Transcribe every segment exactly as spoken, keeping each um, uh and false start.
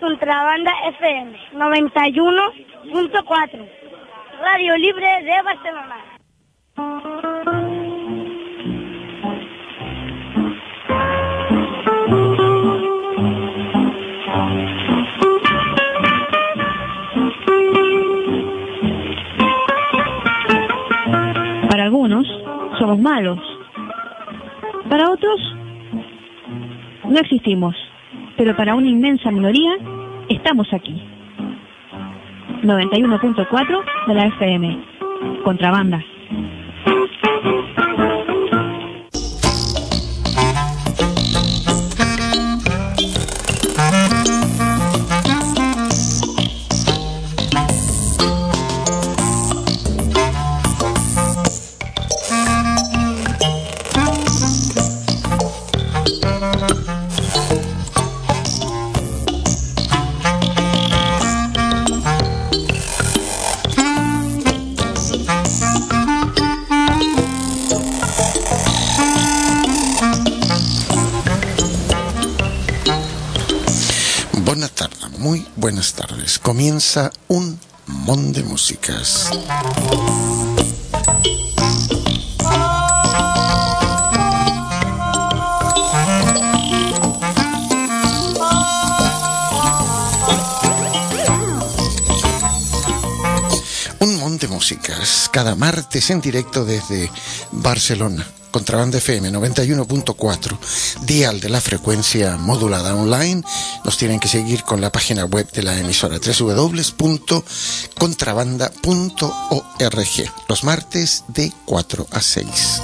Contrabanda F M noventa y uno punto cuatro, Radio Libre de Barcelona. Para algunos somos malos, para otros no existimos, pero para una inmensa minoría estamos aquí. noventa y uno punto cuatro de la F M, Contrabanda. Buenas tardes. Comienza un mon de músicas. Un mon de músicas cada martes en directo desde Barcelona. Contrabanda F M noventa y uno punto cuatro, dial de la frecuencia modulada online. Nos tienen que seguir con la página web de la emisora doble u doble u doble u punto contrabanda punto org, los martes de cuatro a seis.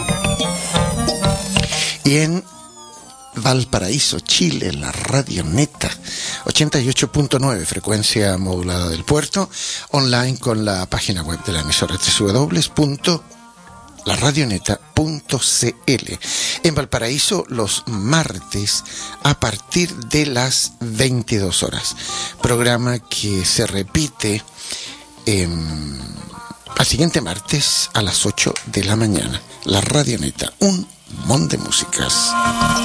Y en Valparaíso, Chile, la Radio Neta, ochenta y ocho punto nueve, frecuencia modulada del puerto, online con la página web de la emisora doble u doble u doble u punto la radioneta punto c l. En Valparaíso los martes a partir de las veintidós horas. Programa que se repite eh, al siguiente martes a las ocho de la mañana. La Radioneta, un mon de músicas.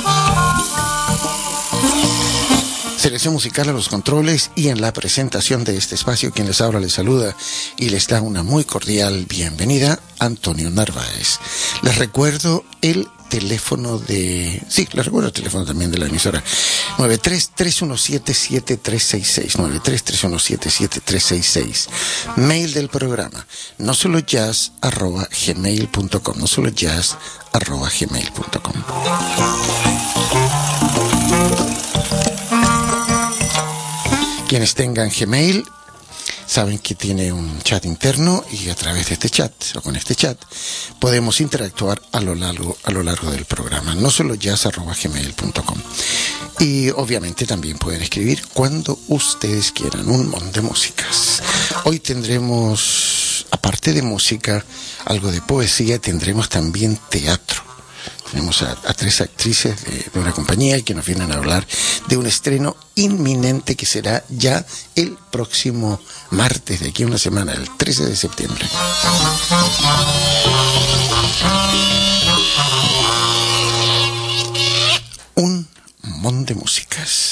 Selección musical a los controles y en la presentación de este espacio, quien les habla, les saluda y les da una muy cordial bienvenida, Antonio Narváez. Les recuerdo el teléfono de... Sí, les recuerdo el teléfono también de la emisora. nueve tres, tres uno siete, siete tres seis seis. nueve tres, tres uno siete, siete tres seis seis. Mail del programa, no solo jazz arroba gmail punto com. No solo jazz arroba gmail punto com. Quienes tengan Gmail saben que tiene un chat interno y a través de este chat o con este chat podemos interactuar a lo largo, a lo largo del programa. No solo jazz arroba gmail punto com. Y obviamente también pueden escribir cuando ustedes quieran, un montón de músicas. Hoy tendremos, aparte de música, algo de poesía, tendremos también teatro. Tenemos a, a tres actrices de, de una compañía que nos vienen a hablar de un estreno inminente que será ya el próximo martes, de aquí a una semana, el trece de septiembre. Un montón de músicas.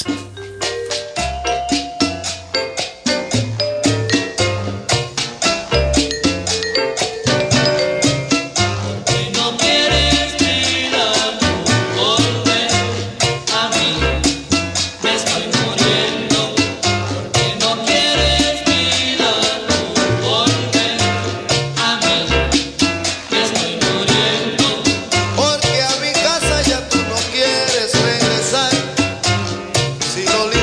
Porque a mi casa ya tú no quieres regresar. Si lo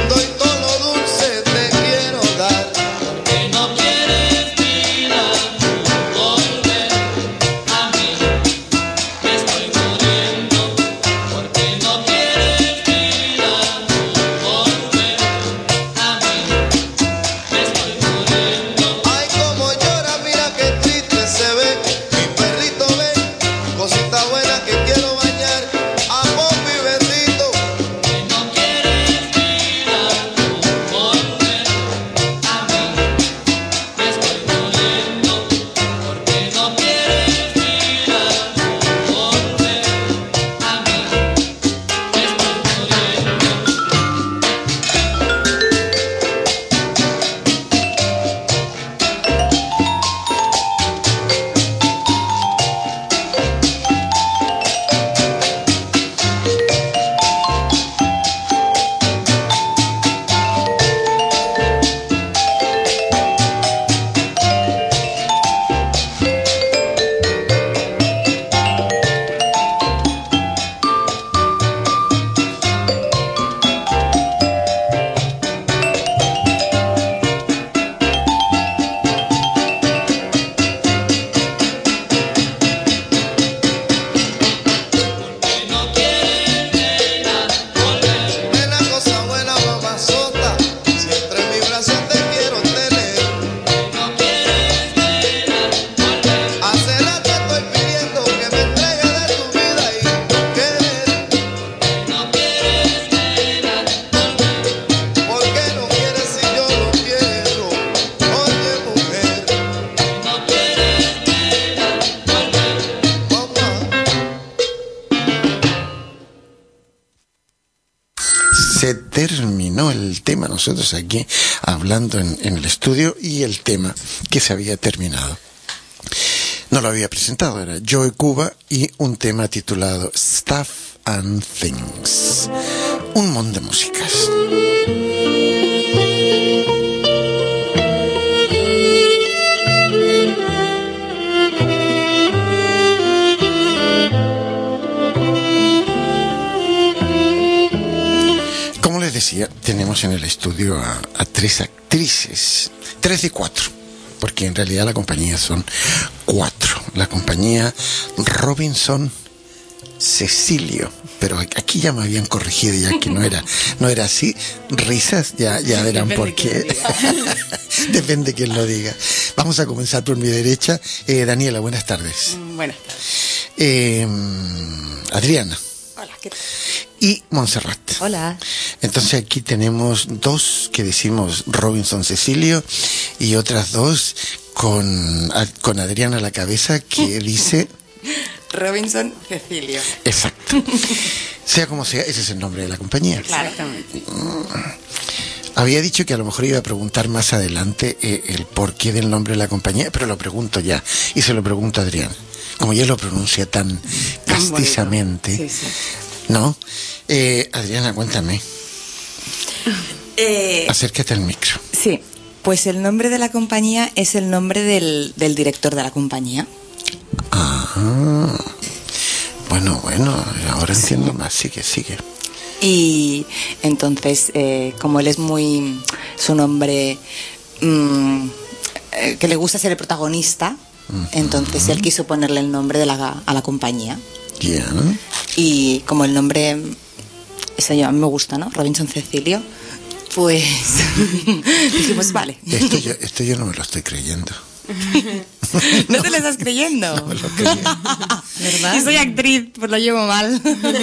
Se terminó el tema, nosotros aquí hablando en, en el estudio, y el tema que se había terminado no lo había presentado, era Joe Cuba y un tema titulado Stuff and Things. Un montón de músicas. Como les decía, tenemos en el estudio a, a tres actrices, tres de cuatro, porque en realidad la compañía son cuatro. La compañía Robinson Cecilio, pero aquí ya me habían corregido ya que no era no era así. Risas, ya ya verán por qué. Depende de quién lo diga. Vamos a comenzar por mi derecha. eh, Daniela, buenas tardes. Buenas tardes. eh, Adriana. Hola, ¿qué tal? Y Montserrat. Hola. Entonces aquí tenemos dos que decimos Robinson Cecilio y otras dos con, con Adriana a la cabeza que dice Robinson Cecilio. Exacto. Sea como sea, ese es el nombre de la compañía. Exactamente. Había dicho que a lo mejor iba a preguntar más adelante eh, el porqué del nombre de la compañía, pero lo pregunto ya, y se lo pregunto a Adrián. Como ya lo pronuncia tan castizamente, sí, sí. ¿no? Eh, Adriana, cuéntame. Eh, Acércate al micro. sí, pues el nombre de la compañía es el nombre del, del director de la compañía. Ah, bueno, bueno, ahora entiendo más, sigue, sigue. Y entonces, eh, como él es muy... su nombre... Mmm, eh, que le gusta ser el protagonista, uh-huh. Entonces él quiso ponerle el nombre de la, a la compañía. Yeah. Y como el nombre... eso yo, a mí me gusta, ¿no? Robinson Cecilio. Pues dijimos, vale. Esto yo, esto yo no me lo estoy creyendo. ¿No te lo estás creyendo? No me lo creyendo. ¿Verdad? Yo soy actriz, pues lo llevo mal.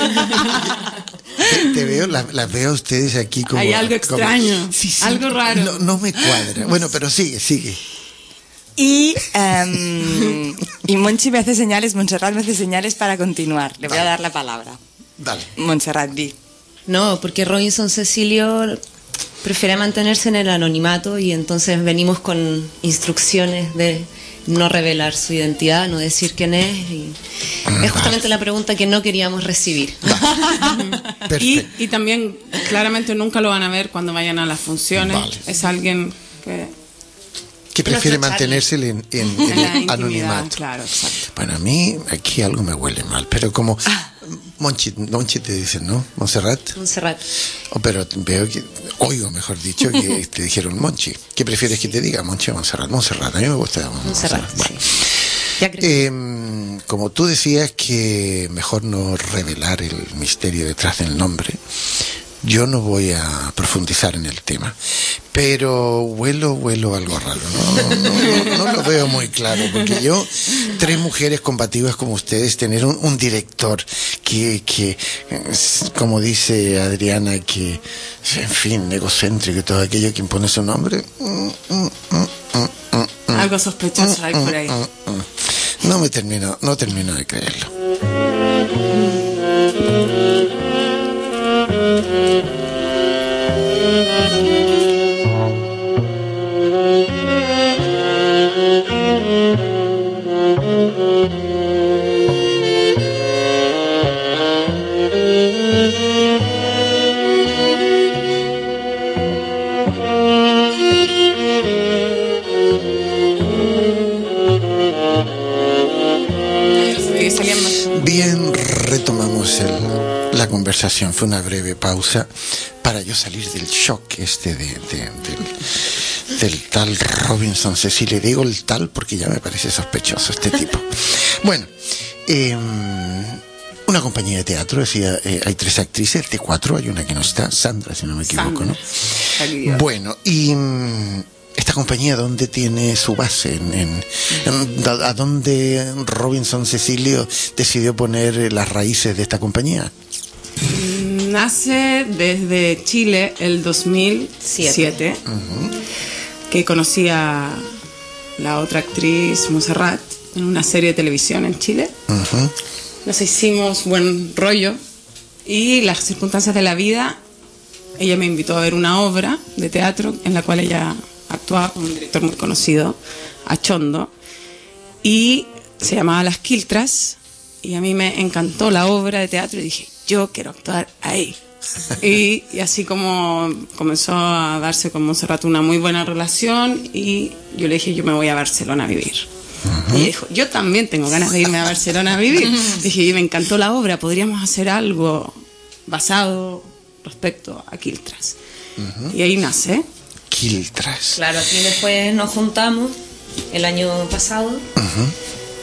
Te, te veo, las la veo a ustedes aquí como... Hay algo extraño, como, sí, sí, algo raro. No, no me cuadra. Bueno, pero sigue, sigue. Y, um, y Monchi me hace señales, Montserrat me hace señales para continuar. Le voy Dale. a dar la palabra. Dale. Montserrat, di. No, porque Robinson Cecilio prefiere mantenerse en el anonimato y entonces venimos con instrucciones de no revelar su identidad, no decir quién es. Y es justamente la pregunta que no queríamos recibir. y, y también claramente nunca lo van a ver cuando vayan a las funciones. Vale. Es alguien que... que prefiere Nuestro mantenerse en, en, en, en la el anonimato. Claro, exacto. Bueno, a mí aquí algo me huele mal, pero como Monchi, Monchi te dice, ¿no? Montserrat. Montserrat. Oh, pero veo que, oigo, mejor dicho, que te dijeron Monchi. ¿Qué prefieres que te diga, Monchi o Montserrat? Montserrat, a mí me gusta Montserrat. Montserrat, Bueno. sí. Ya crecí. Eh, como tú decías que mejor no revelar el misterio detrás del nombre, yo no voy a profundizar en el tema, pero huelo, huelo algo raro, no, no, no, no lo veo muy claro, porque yo, tres mujeres combativas como ustedes, tener un, un director que, que, como dice Adriana, que, en fin, egocéntrico y todo aquello, que impone su nombre, mm, mm, mm, mm, mm, Algo sospechoso hay por ahí. mm, mm, no me termino, no termino de creerlo. Bien, retomamos el, la conversación. Fue una breve pausa para yo salir del shock este de, de, del, del tal Robinson Cecilio. Digo el tal porque ya me parece sospechoso este tipo. Bueno, eh, una compañía de teatro, decía, eh, hay tres actrices, de cuatro, hay una que no está, Sandra, si no me equivoco, ¿no? Bueno, y... ¿esta compañía dónde tiene su base? ¿En, en, en, ¿A dónde Robinson Cecilio decidió poner las raíces de esta compañía? Nace desde Chile el dos mil siete, uh-huh. Que conocí a la otra actriz Montserrat en una serie de televisión en Chile. Uh-huh. Nos hicimos buen rollo y las circunstancias de la vida ella me invitó a ver una obra de teatro en la cual ella actuaba con un director muy conocido, Achondo, y se llamaba Las Quiltras, y a mí me encantó la obra de teatro y dije, yo quiero actuar ahí. Y, y así como comenzó a darse con Montserrat una muy buena relación, y yo le dije, yo me voy a Barcelona a vivir. Uh-huh. Y dijo, yo también tengo ganas de irme a Barcelona a vivir. Dije, y me encantó la obra, podríamos hacer algo basado respecto a Quiltras. Uh-huh. Y ahí nace Quiltras. Claro, aquí después nos juntamos el año pasado. Uh-huh.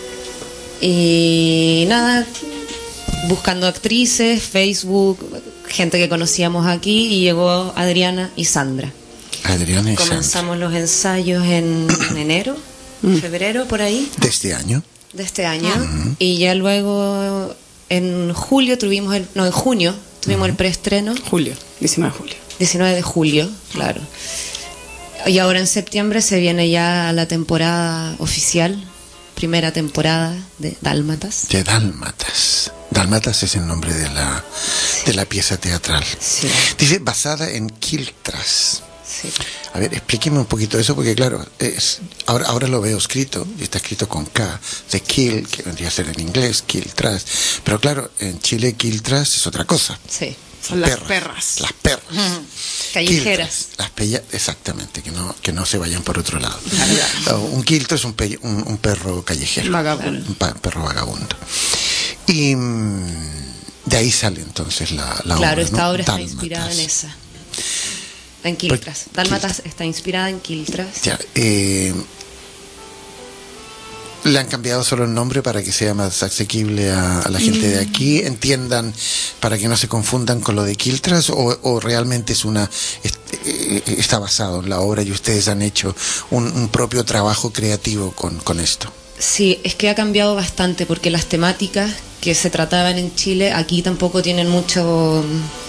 Y nada, buscando actrices, Facebook, gente que conocíamos aquí, y llegó Adriana y Sandra. Adriana y Comenzamos Sandra. los ensayos en enero, febrero, por ahí. ¿De este año? De este año. Uh-huh. Y ya luego en julio tuvimos el, no, en junio tuvimos uh-huh. el preestreno. Julio, diecinueve de julio. diecinueve de julio, claro. Y ahora en septiembre se viene ya la temporada oficial, primera temporada de Dálmatas. De Dálmatas. Dálmatas es el nombre de la, sí. de la pieza teatral. Sí. Dice, basada en Quiltras. Sí. A ver, explíqueme un poquito eso, porque claro, es, ahora, ahora lo veo escrito, y está escrito con K, de Kill, que vendría a ser en inglés, Quiltras. Pero claro, en Chile Quiltras es otra cosa. Sí. Son las perras. Las perras. Uh-huh. Callejeras. Quiltras, las pellas, exactamente, que no, que no se vayan por otro lado. Uh, un quiltro es un, pe, un, un perro callejero. Vagabundo. Un pa, perro vagabundo. Y mmm, de ahí sale entonces la, la claro, obra. Claro, esta ¿no? obra Dálmatas. está inspirada en esa. En Quiltras. Pues, Dálmatas Quiltras. Está inspirada en Quiltras. Ya, eh, ¿le han cambiado solo el nombre para que sea más asequible a, a la gente mm. de aquí? ¿Entiendan para que no se confundan con lo de Quiltras? ¿O, o realmente es una está basado en la obra y ustedes han hecho un, un propio trabajo creativo con, con esto? Sí, es que ha cambiado bastante, porque las temáticas que se trataban en Chile aquí tampoco tienen mucho...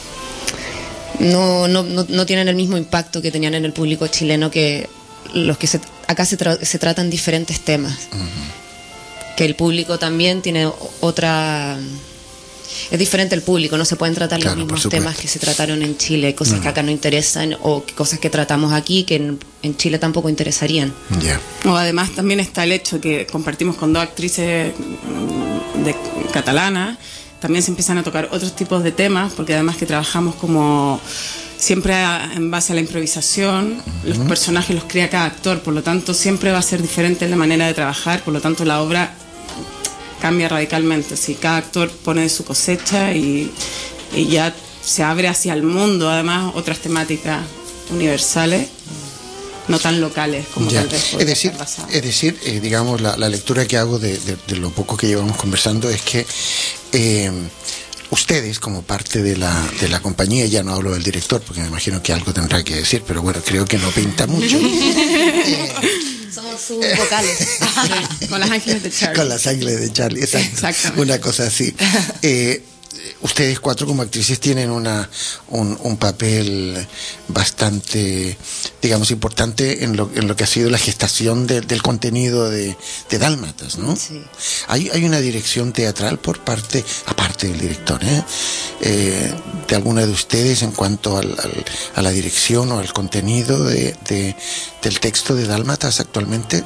No, no, no, no tienen el mismo impacto que tenían en el público chileno, que los que se, acá se, tra- se tratan diferentes temas. Uh-huh. Que el público también tiene otra... Es diferente el público, no se pueden tratar claro, los mismos temas que se trataron en Chile, cosas uh-huh. que acá no interesan, o cosas que tratamos aquí que en, en Chile tampoco interesarían. Yeah. O además también está el hecho que compartimos con dos actrices de catalanas, también se empiezan a tocar otros tipos de temas, porque además que trabajamos como siempre a, en base a la improvisación, uh-huh. los personajes los crea cada actor, por lo tanto siempre va a ser diferente la manera de trabajar, por lo tanto la obra cambia radicalmente. Si cada actor pone de su cosecha y, y ya se abre hacia el mundo, además otras temáticas universales, no tan locales como ya. tal vez es decir, es decir eh, digamos, la, la lectura que hago de, de, de lo poco que llevamos conversando es que eh, ustedes, como parte de la, de la compañía, ya no hablo del director porque me imagino que algo tendrá que decir, pero bueno, creo que no pinta mucho. eh, Somos sus vocales. Con las ángeles de Charlie. Con las ángeles de Charlie, exacto. Exactamente. Una cosa así. Eh, ustedes cuatro como actrices tienen una un, un papel bastante, digamos, importante en lo, en lo que ha sido la gestación de, del contenido de, de Dálmatas, ¿no? Sí. Hay, hay una dirección teatral por parte, aparte del director, ¿eh? Eh, de alguna de ustedes en cuanto al, al, a la dirección o al contenido de, de, del texto de Dálmatas actualmente.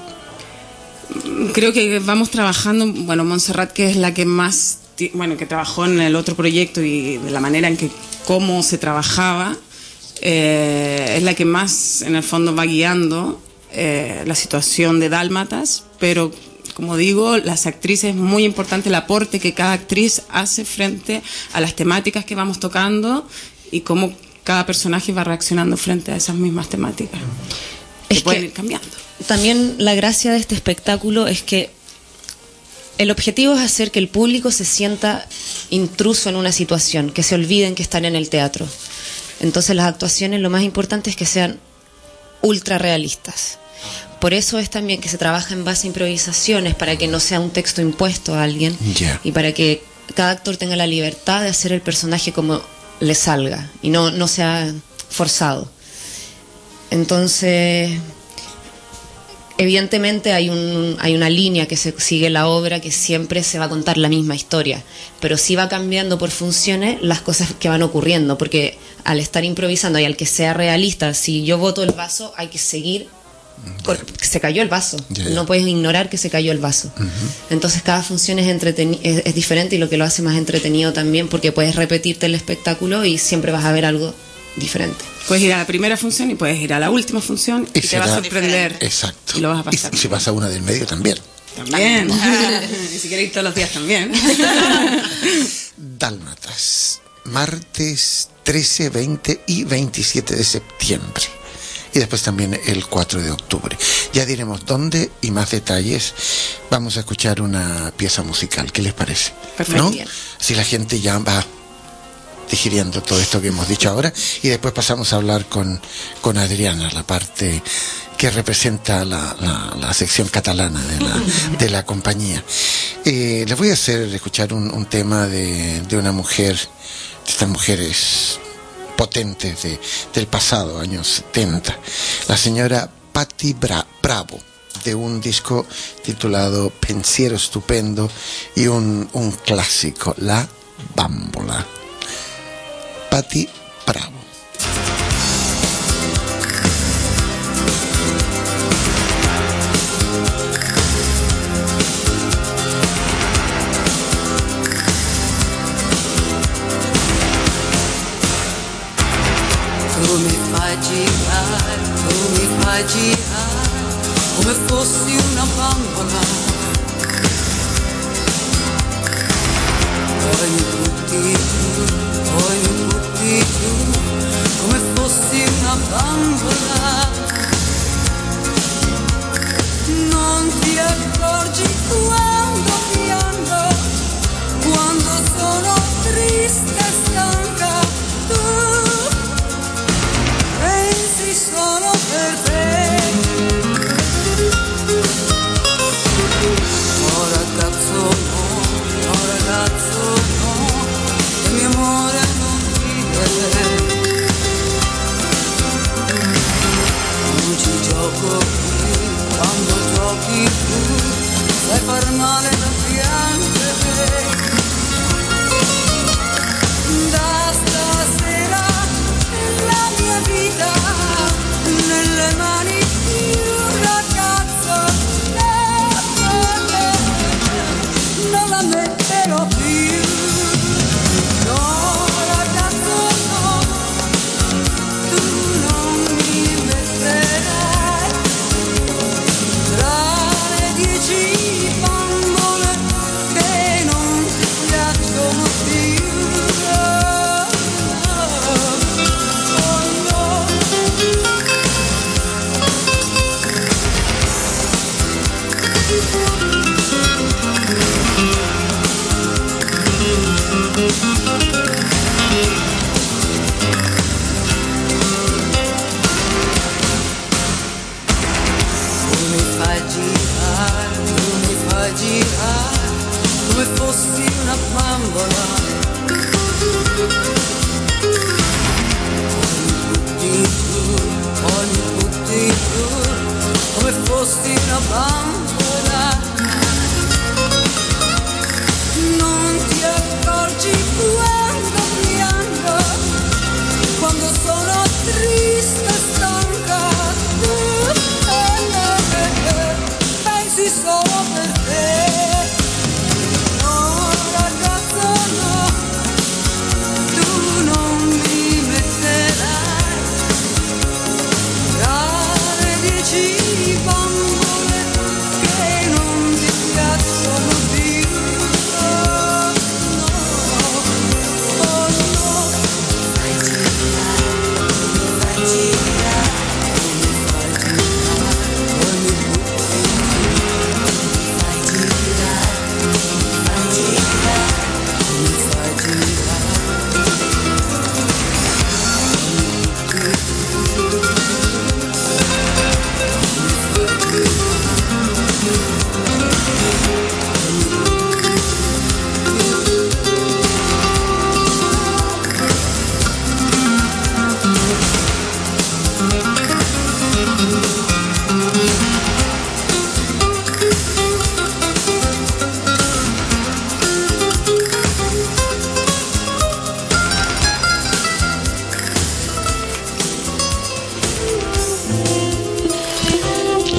Creo que vamos trabajando, bueno, Montserrat, que es la que más, bueno, que trabajó en el otro proyecto y de la manera en que cómo se trabajaba, eh, es la que más en el fondo va guiando eh, la situación de Dálmatas, pero como digo, las actrices, es muy importante el aporte que cada actriz hace frente a las temáticas que vamos tocando y cómo cada personaje va reaccionando frente a esas mismas temáticas. Es que pueden que ir cambiando. También la gracia de este espectáculo es que el objetivo es hacer que el público se sienta intruso en una situación, que se olviden que están en el teatro. Entonces las actuaciones, lo más importante es que sean ultra realistas. Por eso es también que se trabaja en base a improvisaciones, para que no sea un texto impuesto a alguien, yeah. y para que cada actor tenga la libertad de hacer el personaje como le salga y no, no sea forzado. Entonces, evidentemente hay, un, hay una línea que se sigue en la obra que siempre se va a contar la misma historia, pero sí va cambiando por funciones las cosas que van ocurriendo, porque al estar improvisando y al que sea realista, si yo boto el vaso, hay que seguir, porque se cayó el vaso, yeah, yeah. no puedes ignorar que se cayó el vaso. Uh-huh. Entonces cada función es, entreteni- es, es diferente, y lo que lo hace más entretenido también, porque puedes repetirte el espectáculo y siempre vas a ver algo diferente. Puedes ir a la primera función y puedes ir a la última función y, y te vas a sorprender. Exacto. Y lo vas a pasar. Y, y si vas a una del medio también. También. Y si queréis todos los días también. Dálmatas. Martes trece, veinte y veintisiete de septiembre. Y después también el cuatro de octubre. Ya diremos dónde y más detalles. Vamos a escuchar una pieza musical. ¿Qué les parece? Perfecto. ¿No? Si la gente ya va digiriendo todo esto que hemos dicho ahora, y después pasamos a hablar con, con Adriana, la parte que representa la, la, la sección catalana de la, de la compañía. Eh, les voy a hacer escuchar un, un tema de, de una mujer, de estas mujeres potentes de, del pasado, años setenta, la señora Patti Bra- Bravo, de un disco titulado Pensiero Stupendo, y un, un clásico, La Bambola. Patti Bravo. Tu mi fai girare, tu mi fai girare come fossi una bambola. Poi mi butti giù, poi mi butti giù come fossi una bambola. Non ti accorgi quando piango, quando sono triste e stanca. Tu pensi solo per te. Oh ragazzo no, oh ragazzo no, il mio amore non vive. Non ci gioco più, quando giochi tu sai far male da piangere. Da stasera la mia vita nelle mani di un ragazzo, non la metterò più. No ragazzo no, tu non mi metterai tra le dieci bambole che non ti piacciono più. Girare come fossi una bambola. Poi mi butti giù, poi mi butti giù come fossi una bambola. Non ti accorgi quando piango, quando sono triste e stanca. Tu pensi solo per te. No ragazzo no, tu non mi metterai tra le dieci bambole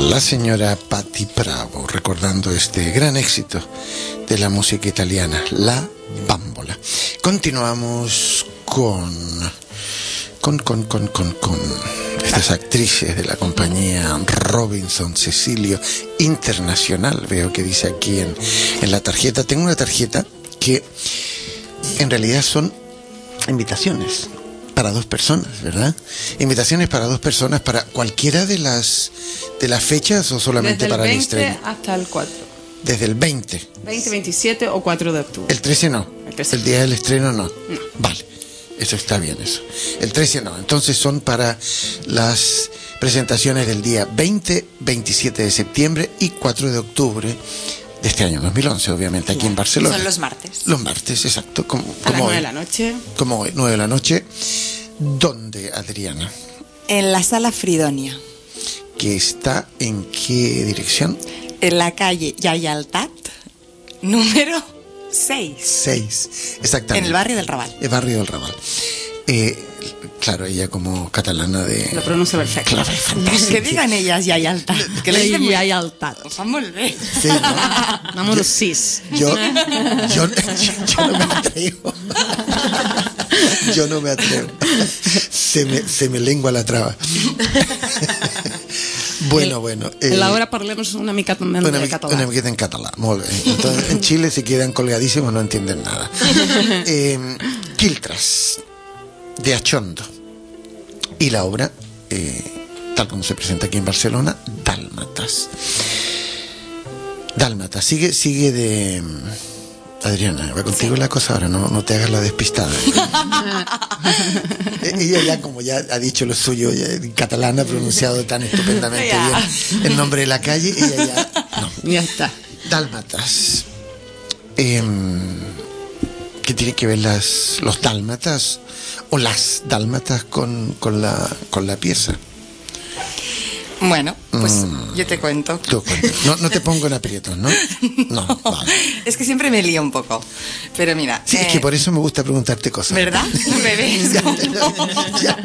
la señora Patti Bravo, recordando este gran éxito de la música italiana, La Bambola. Continuamos con con con con con, con estas actrices de la compañía Robinson Cecilio Internacional. Veo que dice aquí en, en la tarjeta. Tengo una tarjeta que en realidad son invitaciones para dos personas, ¿verdad? Invitaciones para dos personas para cualquiera de las de las fechas o solamente para el estreno. Desde el veinte hasta el cuatro. Desde el veinte. veinte, veintisiete o cuatro de octubre. El trece no. El trece. El día del estreno no. No. Vale. Eso está bien, eso. El trece no. Entonces son para las presentaciones del día veinte, veintisiete de septiembre y cuatro de octubre de este año dos mil once, obviamente, aquí en Barcelona. Son los martes. Los martes, exacto. Como, A las como nueve hoy. de la noche. Como hoy, nueve de la noche. ¿Dónde, Adriana? En la Sala Fridonia, ¿Que está en qué dirección? en la calle Yayaltat, número seis, Seis. Exactamente. en el barrio del Raval. El barrio del Raval. Eh, claro, ella como catalana de... Lo pronuncia perfecto. Claro, es fantástico. Que digan ellas Yayaltat. Que le dicen muy... Yayaltat. Ho fa molt bé. Sí, ¿no? Número seis. Yo, yo, yo, yo no me atrevo. Yo no me atrevo. Se me, se me lengua la traba. Bueno, bueno. En eh, la hora parlemos una mica també Una, de mica- català. una miqueta en català, molt bé. Entonces, en Chile se quedan colgadísimos, no entienden nada. Eh, Quiltras, de Achondo. Y la obra, eh, tal como se presenta aquí en Barcelona, Dálmatas. Dálmatas, sigue, sigue de... Adriana, va contigo la cosa ahora, no, no te hagas la despistada. Ella ya, como ya ha dicho lo suyo, ya en catalán ha pronunciado tan estupendamente Ya. bien el nombre de la calle, ella ya... No. Ya está. Dálmatas. Em, ¿Qué tiene que ver las, los dálmatas o las dálmatas con, con, la, con la pieza? Bueno, pues Mm. yo te cuento. Tú cuenta. No, no te pongo en aprietos, ¿no? No, vale. Es que siempre me lío un poco. Pero mira. Sí, es eh, que por eso me gusta preguntarte cosas. ¿Verdad? Me ves Ya, como... ya,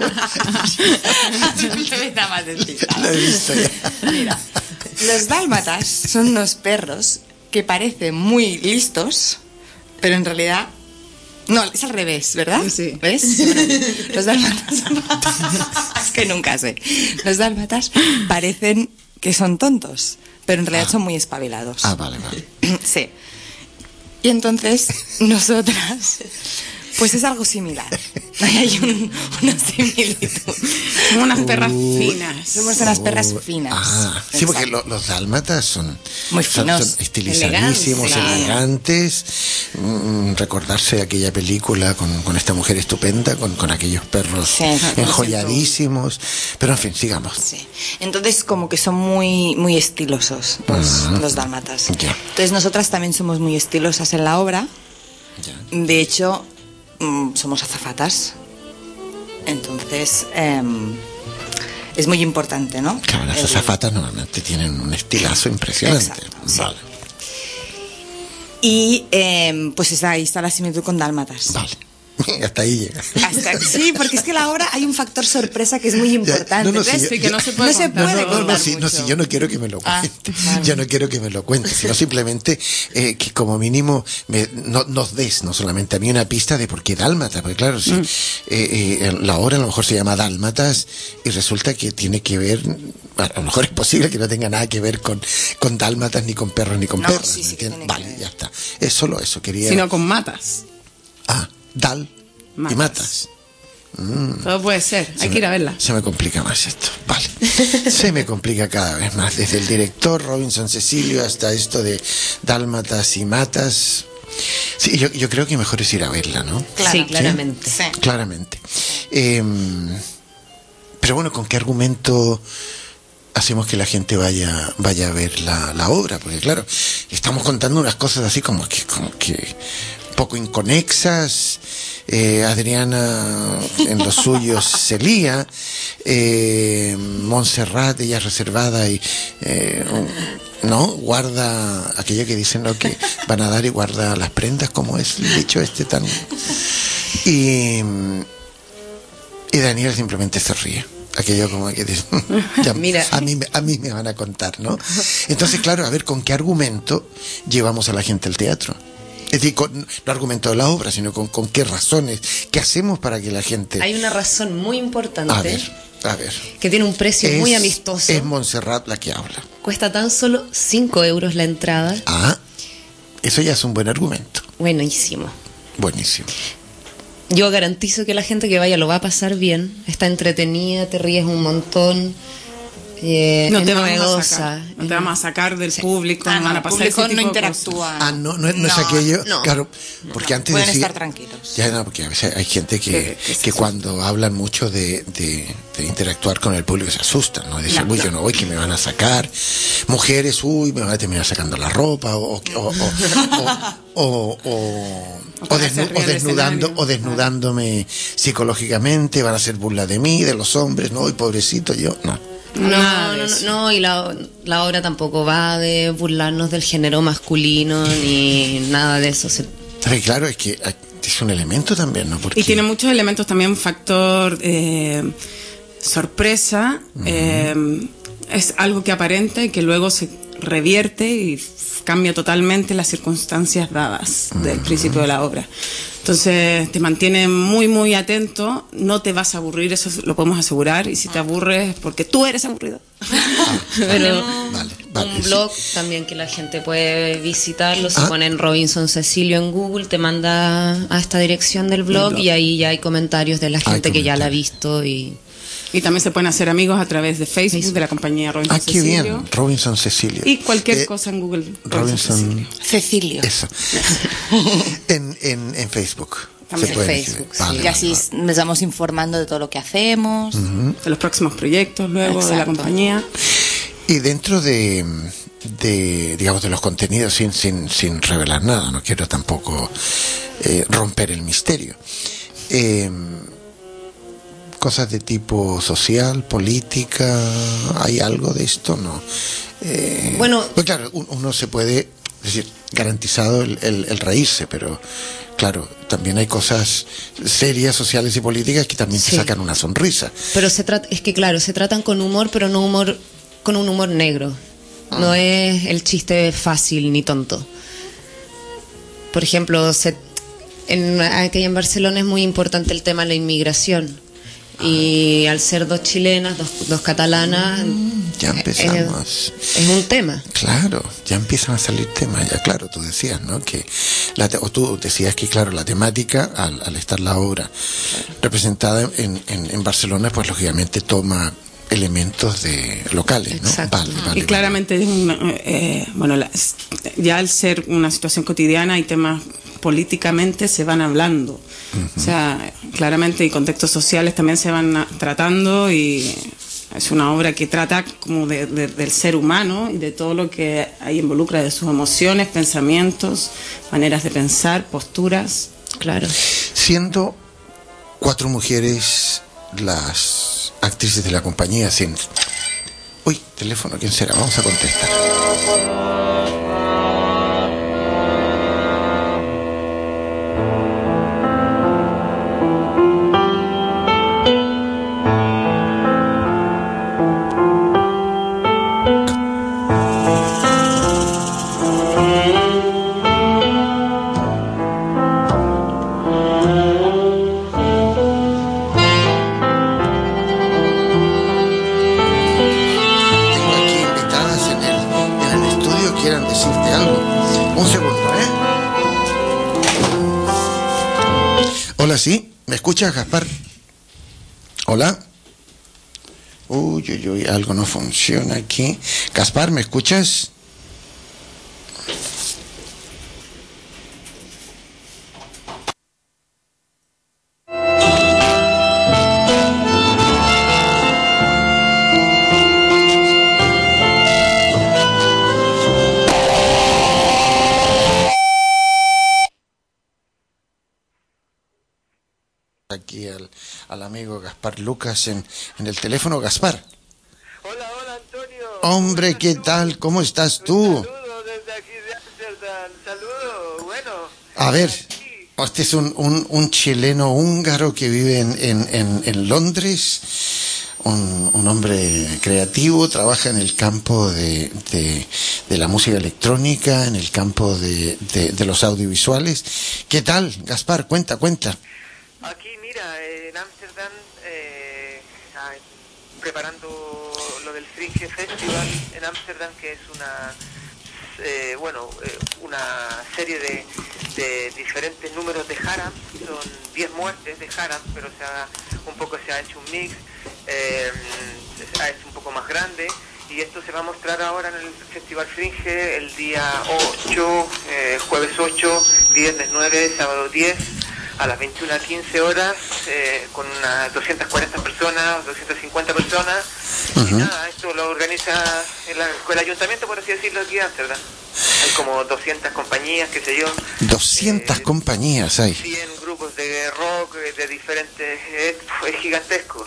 Me ves nada más despistada. Lo he visto ya. Mira, los dálmatas son unos perros que parecen muy listos, pero en realidad... No, es al revés, ¿verdad? Sí. ¿Ves? Los dálmatas... Es que nunca sé. Los dálmatas parecen que son tontos, pero en realidad Ah. son muy espabilados. Ah, vale, vale. Sí. Y entonces, nosotras, pues es algo similar. Ahí hay un- una similitud. Somos unas perras Uh, finas. Somos unas perras Oh, finas. Ah, sí, porque Exacto. lo- los dálmatas son Muy son- finos, son estilizadísimos, elegantes. elegantes. Mm, recordarse de aquella película con, con esta mujer estupenda, con, con aquellos perros Sí, enjolladísimos. Pero en fin, sigamos. Sí. Entonces, como que son muy, muy estilosos los, Ah. los dálmatas. Ya. Entonces, nosotras también somos muy estilosas en la obra. Ya. De hecho, mm, somos azafatas. Entonces, em, es muy importante, ¿no? Claro, las El- azafatas normalmente tienen un estilazo impresionante. Exacto, sí. Vale, Y em, pues está, ahí está la similitud con dálmatas. vale. Hasta ahí llega. Hasta- sí, porque es que la obra hay un factor sorpresa que es muy importante. no, no, sí, ¿ves? yo- Sí, que no se puede No se contar. puede No, no, no, contar sí, no, mucho. sí, yo no quiero que me lo Ah, cuente. vale. Yo no quiero que me lo cuente, sino simplemente eh, que como mínimo me- no, nos des, no solamente a mí, una pista de por qué dálmata, porque claro, sí, eh, eh, la obra a lo mejor se llama Dálmatas y resulta que tiene que ver, a lo mejor es posible que no tenga nada que ver con, con dálmatas, ni con perros, ni con No, perras. sí, ¿me sí que entiendes? tiene que Vale, ver. ya está. Es solo eso, quería... Sino con matas. Ah, dal y Matas. matas. Todo puede ser. Se Hay me- que ir a verla. Se me complica más esto. Vale. Se me complica cada vez más. Desde el director Robinson Cecilio hasta esto de dálmatas y matas. Sí, yo, yo creo que mejor es ir a verla, ¿no? Claro. Sí, claramente. Sí. Claramente. Eh, pero bueno, ¿con qué argumento hacemos que la gente vaya vaya a ver la, la obra? Porque claro, estamos contando unas cosas así como que, como que poco inconexas. Eh, Adriana en los suyos se lía, eh, Montserrat, ella es reservada y eh, no guarda aquello que dicen, ¿no?, que van a dar y guarda las prendas, como es el dicho este tan... Y, y Daniel simplemente se ríe. Aquello como que dice, ya, Mira. a mí, a mí me van a contar, ¿no? Entonces, claro, a ver, ¿con qué argumento llevamos a la gente al teatro? Es decir, con, no argumento de la obra, sino con, con qué razones, qué hacemos para que la gente... Hay una razón muy importante. A ver, a ver. Que tiene un precio Es- muy amistoso. Es Montserrat la que habla. Cuesta tan solo cinco euros la entrada. Ah, eso ya es un buen argumento. Buenísimo. Buenísimo. Yo garantizo que la gente que vaya lo va a pasar bien. Está entretenida, te ríes un montón. Eh, No es te, vamos a novedosa. sacar, no te vamos a sacar del público, Ah, no van no, a el pasar público ese tipo no de cosas. interactúa. Ah, no, no, es- no es No, aquello, no. claro, porque antes Pueden decía... estar tranquilos. Ya no, porque a veces hay gente que, Que- que se que cuando hablan mucho de, de, de interactuar con el público se asustan, ¿no? Dicen, No, uy, no. yo no voy, que me van a sacar. Mujeres, uy, me van a terminar sacando la ropa, o, o, o, o, o, o, o para desnu- hacer o real el desnudando, escenario. o desnudándome psicológicamente, van a hacer burla de mí, de los hombres, ¿no? Y pobrecito yo, no. No, Nada de no, no, eso. no, y la, la obra tampoco va de burlarnos del género masculino ni nada de eso. Se- Pero claro, es que ah, es un elemento también, ¿no? Porque Y tiene muchos elementos también, factor eh, sorpresa, eh, es algo que aparenta y que luego se revierte y f- cambia totalmente las circunstancias dadas del principio de la obra. Entonces te mantiene muy muy atento, no te vas a aburrir, eso lo podemos asegurar, y si te aburres es porque tú eres aburrido. Pero vale, vale, un sí. blog también que la gente puede visitarlo. Si Ah. ponen Robinson Cecilio en Google, te manda a esta dirección del blog, blog. y ahí ya hay comentarios de la Hay gente que ya la ha comentarios. visto. Y Y también se pueden hacer amigos a través de Facebook, Facebook. de la compañía Robinson Ah, qué Cecilio. bien, Robinson Cecilio. Y cualquier Eh, cosa en Google. Robinson, Cecilio. eso. en, en, en Facebook. También se en puede Facebook, decir. sí. Vale, Y así vale, nos vamos informando de todo lo que hacemos. De los próximos proyectos luego de la Exacto. compañía. Y dentro de, de digamos, de los contenidos, sin, sin, sin revelar nada, no quiero tampoco eh, romper el misterio. Eh, cosas de tipo social, política, ¿hay algo de esto? No. Eh, Bueno. pues claro, un- uno se puede, es decir, garantizado el, el, el reírse, pero claro, también hay cosas serias, sociales y políticas que también te Sí. sacan una sonrisa. Pero se trata, es que claro, se tratan con humor, pero no humor, con un humor negro. Ah. No es el chiste fácil ni tonto. Por ejemplo, se, en, aquí en Barcelona es muy importante el tema de la inmigración. Y al ser dos chilenas, dos, dos catalanas, Ya eh, empezamos. es un tema. Claro, ya empiezan a salir temas, ya claro, tú decías, ¿no? Que la te- o tú decías que claro, la temática, al, al estar la obra representada en, en, en Barcelona, pues lógicamente toma elementos de locales, ¿no? Exacto. Vale, Ajá. vale, Y claramente es un, eh, bueno, la- ya al ser una situación cotidiana hay temas políticamente se van hablando. O sea, claramente y contextos sociales también se van a- tratando, y es una obra que trata como de- de- del ser humano y de todo lo que ahí involucra, de sus emociones, pensamientos, maneras de pensar, posturas. Claro. Siendo cuatro mujeres las actrices de la compañía, sin... Uy, teléfono, ¿quién será? Vamos a contestar. Tengo aquí invitadas en el, en el estudio, quieran decirte algo. Un segundo, ¿eh? Hola, ¿sí? ¿Me escuchas, Gaspar? Hola. Uy, uy, uy, algo no funciona aquí. Gaspar, ¿me escuchas? Aquí al, al amigo Gaspar Lucas en, en el teléfono. Gaspar. Hola, hola Antonio. Hombre, ¿qué tal? ¿Cómo estás tú? Saludos desde aquí de Ámsterdam. Saludos, bueno. A ver, Aquí. este es un, un, un chileno húngaro que vive en, en, en, en Londres. un, un hombre creativo, trabaja en el campo de, de, de la música electrónica, en el campo de, de, de los audiovisuales. ¿Qué tal, Gaspar? Cuenta, cuenta. Aquí, mira, en Ámsterdam, eh, ah, preparando lo del Fringe Festival en Ámsterdam, que es una, eh, bueno, eh, una serie de, de diferentes números de harams, son diez muertes de harams, pero se ha, un poco se ha hecho un mix, eh, es un poco más grande, y esto se va a mostrar ahora en el Festival Fringe el día ocho, eh, jueves ocho, viernes nueve, sábado diez, a las veintiuna quince horas, eh, con unas doscientas cuarenta personas, doscientas cincuenta personas. Uh-huh. Y nada, esto lo organiza el, el ayuntamiento, por así decirlo, aquí en Ámsterdam. Hay como doscientas compañías, qué sé yo. doscientas eh, compañías hay. cien grupos de rock de diferentes... Es, es gigantesco.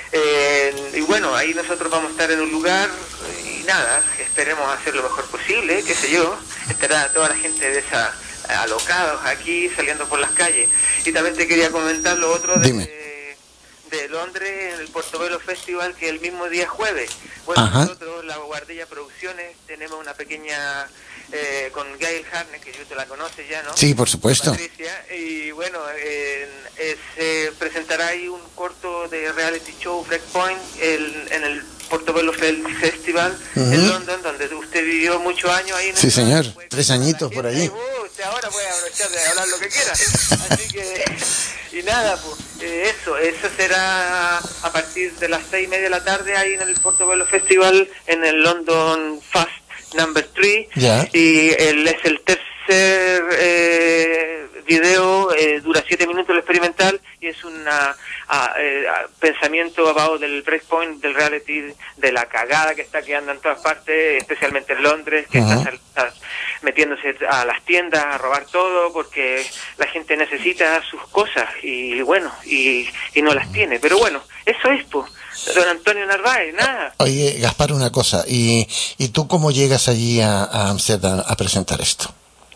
Eh, y bueno, ahí nosotros vamos a estar en un lugar y nada, esperemos hacer lo mejor posible, qué sé yo. Estará toda la gente de esa... alocados aquí, saliendo por las calles. Y también te quería comentar lo otro de, de, de Londres, en el Portobello Festival, que el mismo día jueves. Bueno, Ajá. nosotros, la Guardilla Producciones, tenemos una pequeña... Eh, con Gail Harnett, que tú la conoces ya, ¿no? Sí, por supuesto. Patricia, y bueno, eh, eh, se presentará ahí un corto de reality show, Breakpoint, el, en el Portobello Festival, uh-huh. en London, donde usted vivió muchos años ahí. En sí, el señor, pueblo, tres añitos por allí. Uh, usted ahora puede aprovechar de hablar lo que quiera. Así que, y nada, pues, eh, eso, eso será a partir de las seis y media de la tarde ahí en el Portobello Festival, en el London Fast Number three, yeah. y el, es el tercer eh, video, eh, dura siete minutos el experimental, y es un eh, pensamiento abajo del breakpoint, del reality, de la cagada que está quedando en todas partes, especialmente en Londres, que uh-huh. está, está metiéndose a las tiendas a robar todo, porque la gente necesita sus cosas, y bueno, y, y no las tiene, pero bueno, eso es, pues. Don Antonio Narváez, nada. Oye, Gaspar, una cosa, ¿y, y tú cómo llegas allí a, a Amsterdam a presentar esto?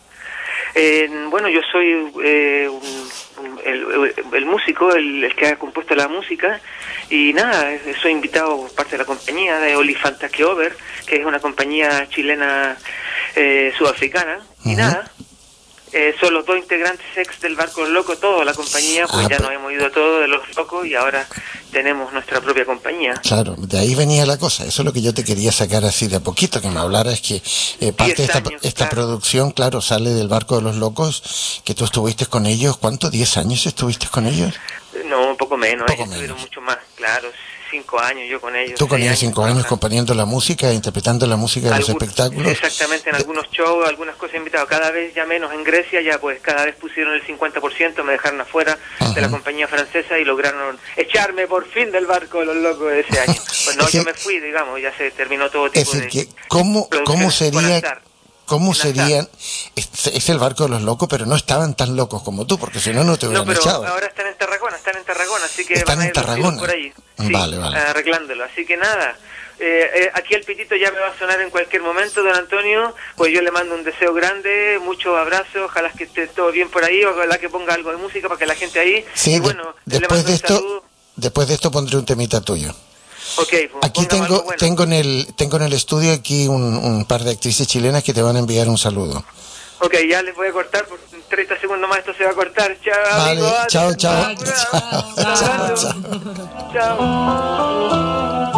Eh, bueno, yo soy eh, un, un, el, el músico, el, el que ha compuesto la música, y nada, soy invitado por parte de la compañía de Olifanta Over, que es una compañía chilena eh, sudafricana, uh-huh. y nada. Eh, son los dos integrantes ex del Barco de los Locos, toda la compañía, pues ah, ya pues... nos hemos ido todos de los locos y ahora tenemos nuestra propia compañía. Claro, de ahí venía la cosa, eso es lo que yo te quería sacar así de a poquito, que me hablaras, que eh, parte de esta, años, esta claro. producción, claro, sale del Barco de los Locos, que tú estuviste con ellos, ¿cuánto? ¿diez años estuviste con ellos? No, un poco menos, poco ellos menos. estuvieron mucho más, claro. Cinco años yo con ellos. Tú con ellos años, cinco años ajá. componiendo la música, interpretando la música de Algun, los espectáculos. Exactamente, en algunos shows, algunas cosas invitados. Cada vez ya menos en Grecia, ya pues cada vez pusieron el cincuenta por ciento, me dejaron afuera ajá. de la compañía francesa y lograron echarme por fin del Barco de los Locos de ese año. Pues no, es yo que, me fui, digamos, ya se terminó todo tipo de... Que, ¿Cómo, cómo sería...? ¿Cómo serían? Es, es el Barco de los Locos, pero no estaban tan locos como tú, porque si no, no te hubieran no, pero echado. Ahora están en Tarragona, están en Tarragona, así que están van a ir en Tarragona por ahí. Sí, vale, vale. Arreglándolo. Así que nada, eh, eh, aquí el pitito ya me va a sonar en cualquier momento, don Antonio, pues yo le mando un deseo grande, muchos abrazos, ojalá que esté todo bien por ahí, ojalá que ponga algo de música para que la gente ahí... Sí, y bueno, de, después, de esto, después de esto pondré un temita tuyo. Okay, pues aquí tengo bueno. tengo en el tengo en el estudio aquí un, un par de actrices chilenas que te van a enviar un saludo. Ok, ya les voy a cortar por treinta segundos más, esto se va a cortar. Chao, vale, amigo, chao, chao. Chao. Chao. Chao.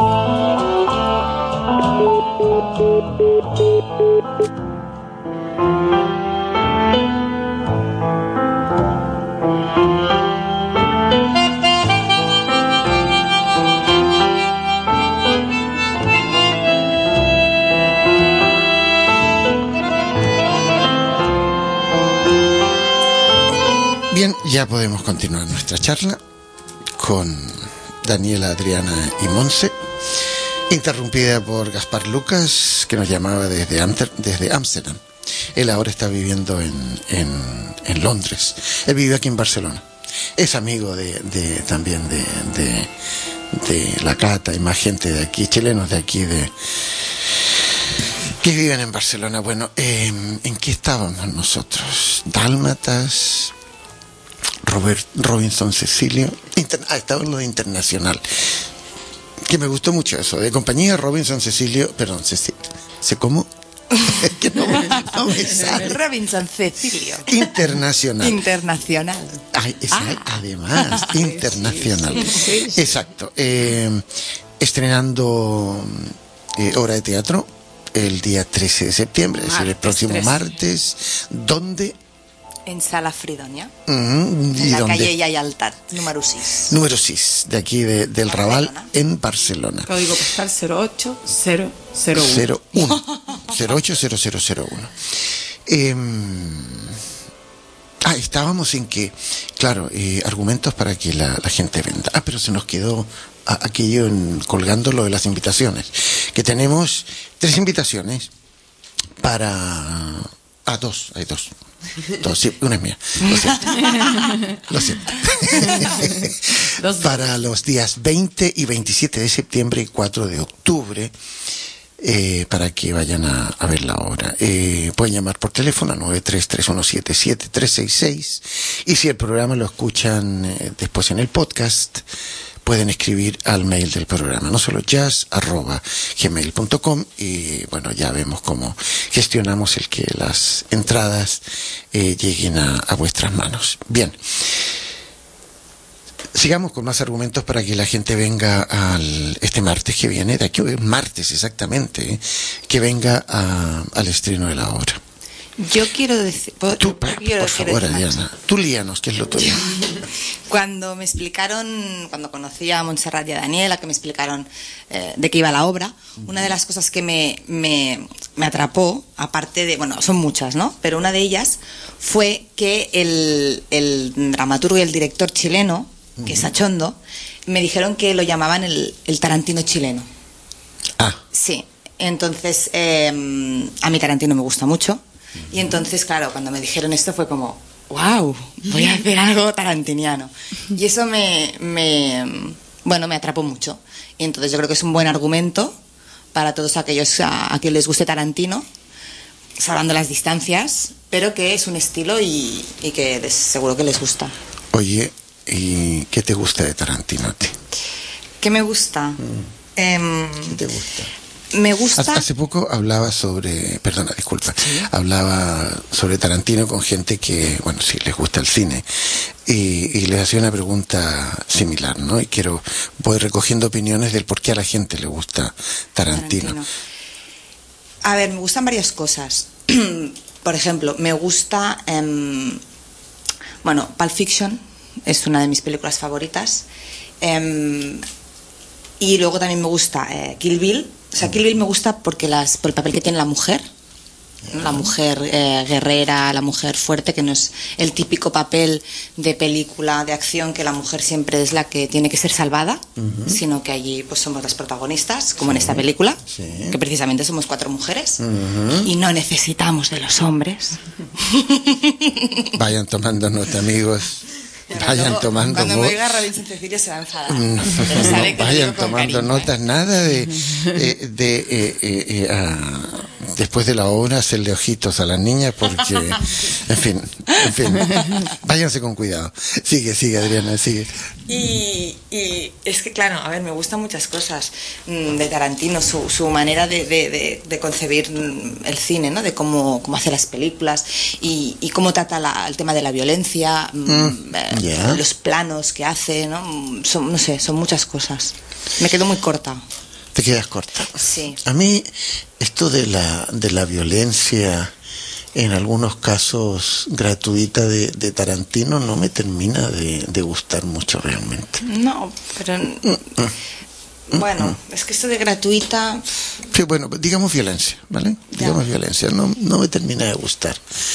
Bien, ya podemos continuar nuestra charla con Daniela, Adriana y Monse, interrumpida por Gaspar Lucas, que nos llamaba desde Amter, desde Ámsterdam. Él ahora está viviendo en, en, en Londres. Él vive aquí en Barcelona. Es amigo de, de también de, de, de la Cata y más gente de aquí, chilenos de aquí, de que viven en Barcelona. Bueno, eh, ¿en qué estábamos nosotros? Dálmatas... Robert Robinson Cecilio. Inter, ah, estaba en lo de internacional. que me gustó mucho eso, de compañía Robinson Cecilio, perdón, Cecilio, ¿se cómo? Es que no, no me sale. Robinson Cecilio. Internacional. Internacional. Ay, es, Ah. además, internacional. Sí, sí. Exacto. Eh, estrenando eh, obra de teatro el día trece de septiembre, es decir, el Martes próximo trece. martes. ¿Dónde? En Sala Fridonia, Ujú, ¿y en la dónde? calle Yayaltat, número seis. Número seis, de aquí de- del Raval, en Barcelona. Código postal cero ocho cero cero uno. cero uno cero ocho cero cero cero uno. Eh, ah, estábamos en que, claro, eh, argumentos para que la, la gente venda. Ah, pero se nos quedó a- aquello en, colgando lo de las invitaciones. Que tenemos tres invitaciones para... Ah, dos, hay dos. Dos, sí, una es mía. Lo siento. Lo siento. Dos. Para los días veinte y veintisiete de septiembre y cuatro de octubre, eh, para que vayan a, a ver la obra. Eh, pueden llamar por teléfono a nueve tres tres uno siete siete tres seis seis, y si el programa lo escuchan eh, después en el podcast, pueden escribir al mail del programa, no solo jazz arroba gmail punto com, y bueno, ya vemos cómo gestionamos el que las entradas eh, lleguen a, a vuestras manos. Bien, sigamos con más argumentos para que la gente venga al este martes que viene, de aquí martes exactamente, eh, que venga a- al estreno de la obra. Yo quiero decir... ¿puedo- Tú, yo por quiero- quiero favor, decir una Adriana, tú líanos, que es lo tuyo. Cuando me explicaron, cuando conocí a Montserrat y a Daniela, que me explicaron eh, de qué iba la obra, una de las cosas que me, me, me atrapó, aparte de, bueno, son muchas, ¿no? Pero una de ellas fue que el, el dramaturgo y el director chileno, que es Achondo, me dijeron que lo llamaban el, el Tarantino chileno. Ah, Sí, entonces eh, a mí Tarantino me gusta mucho. Y entonces, claro, cuando me dijeron esto fue como, wow, voy a hacer algo tarantiniano. Y eso me, me, bueno, me atrapó mucho. Y entonces yo creo que es un buen argumento para todos aquellos a, a quien les guste Tarantino, salvando las distancias, pero que es un estilo y, y que les- seguro que les gusta. oye, ¿y qué te gusta de Tarantino a ti? ¿Qué me gusta? Em, ¿Qué te gusta? me gusta... Hace, hace poco hablaba sobre, perdona, disculpa, hablaba sobre Tarantino con gente que, bueno, sí, les gusta el cine, y, y les hacía una pregunta similar, ¿no? Y quiero, voy recogiendo opiniones del por qué a la gente le gusta Tarantino. Tarantino. A ver, me gustan varias cosas. Por ejemplo, me gusta, em, bueno, Pulp Fiction es una de mis películas favoritas. Em, y luego también me gusta eh, Kill Bill. O sea, Kill Bill me gusta porque las, por el papel que tiene la mujer. La mujer eh, guerrera, la mujer fuerte, que no es el típico papel de película de acción que la mujer siempre es la que tiene que ser salvada, uh-huh. sino que allí pues somos las protagonistas, como sí, en esta película, sí. que precisamente somos cuatro mujeres uh-huh. y no necesitamos de los hombres. Vayan tomando nota, amigos. Vayan cuando, tomando Cuando mo- me oiga Robinson Cecilio se va a enfadar. No, Pero sabe no, que lo vayan digo con tomando cariño, notas, ¿eh? nada de, eh, de eh, eh, eh, ah, después de la obra hacerle ojitos a las niñas porque, en fin, en fin, váyanse con cuidado. Sigue, sigue, Adriana, sigue. Y, y es que, claro, a ver, me gustan muchas cosas mm, de Tarantino, su, su manera de, de, de, de concebir mm, el cine, ¿no? De cómo, cómo hace las películas y, y cómo trata la, el tema de la violencia, mm, Mm, eh, yeah. los planos que hace, ¿no? Son, no sé, son muchas cosas. Me quedo muy corta. Te quedas corta. Sí. A mí, esto de la, de la violencia, en algunos casos gratuita de, de Tarantino, no me termina de, de gustar mucho realmente. No, pero... Bueno, es que esto de gratuita... Sí, bueno, digamos violencia, ¿vale? Ya. Digamos violencia, no, no me termina de gustar.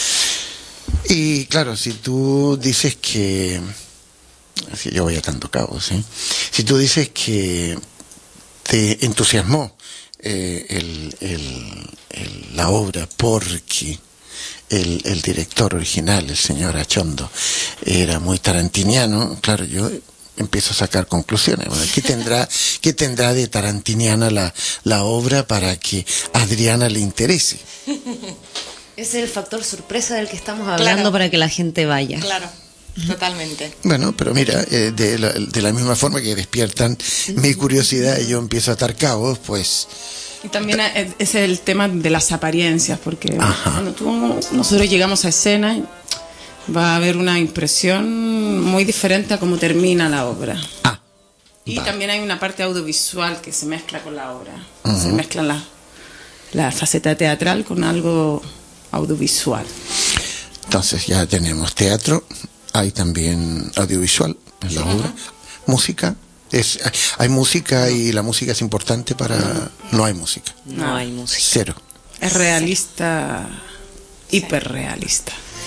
Y claro, si tú dices que... Si yo voy atando cabos, ¿sí? Si tú dices que te entusiasmó eh, el, el, el, la obra porque el, el director original, el señor Achondo, era muy tarantiniano, claro, yo empiezo a sacar conclusiones. Bueno, ¿qué tendrá, qué tendrá de tarantiniana la, la obra para que a Adriana le interese? Ese es el factor sorpresa del que estamos hablando Claro. para que la gente vaya. Claro. Totalmente. Bueno, pero mira, eh, de, la, de la misma forma que despiertan mi curiosidad y yo empiezo a atar cabos, pues... Y también es, es el tema de las apariencias, porque Ajá. cuando tú, nosotros llegamos a escena, va a haber una impresión muy diferente a cómo termina la obra. Ah, y vale. también hay una parte audiovisual que se mezcla con la obra. Uh-huh. Se mezcla la, la faceta teatral con algo audiovisual. Entonces ya tenemos teatro, hay también audiovisual en la obra, música. Es, hay música y la música es importante para... No hay música. No hay música. Cero. Es realista, hiperrealista.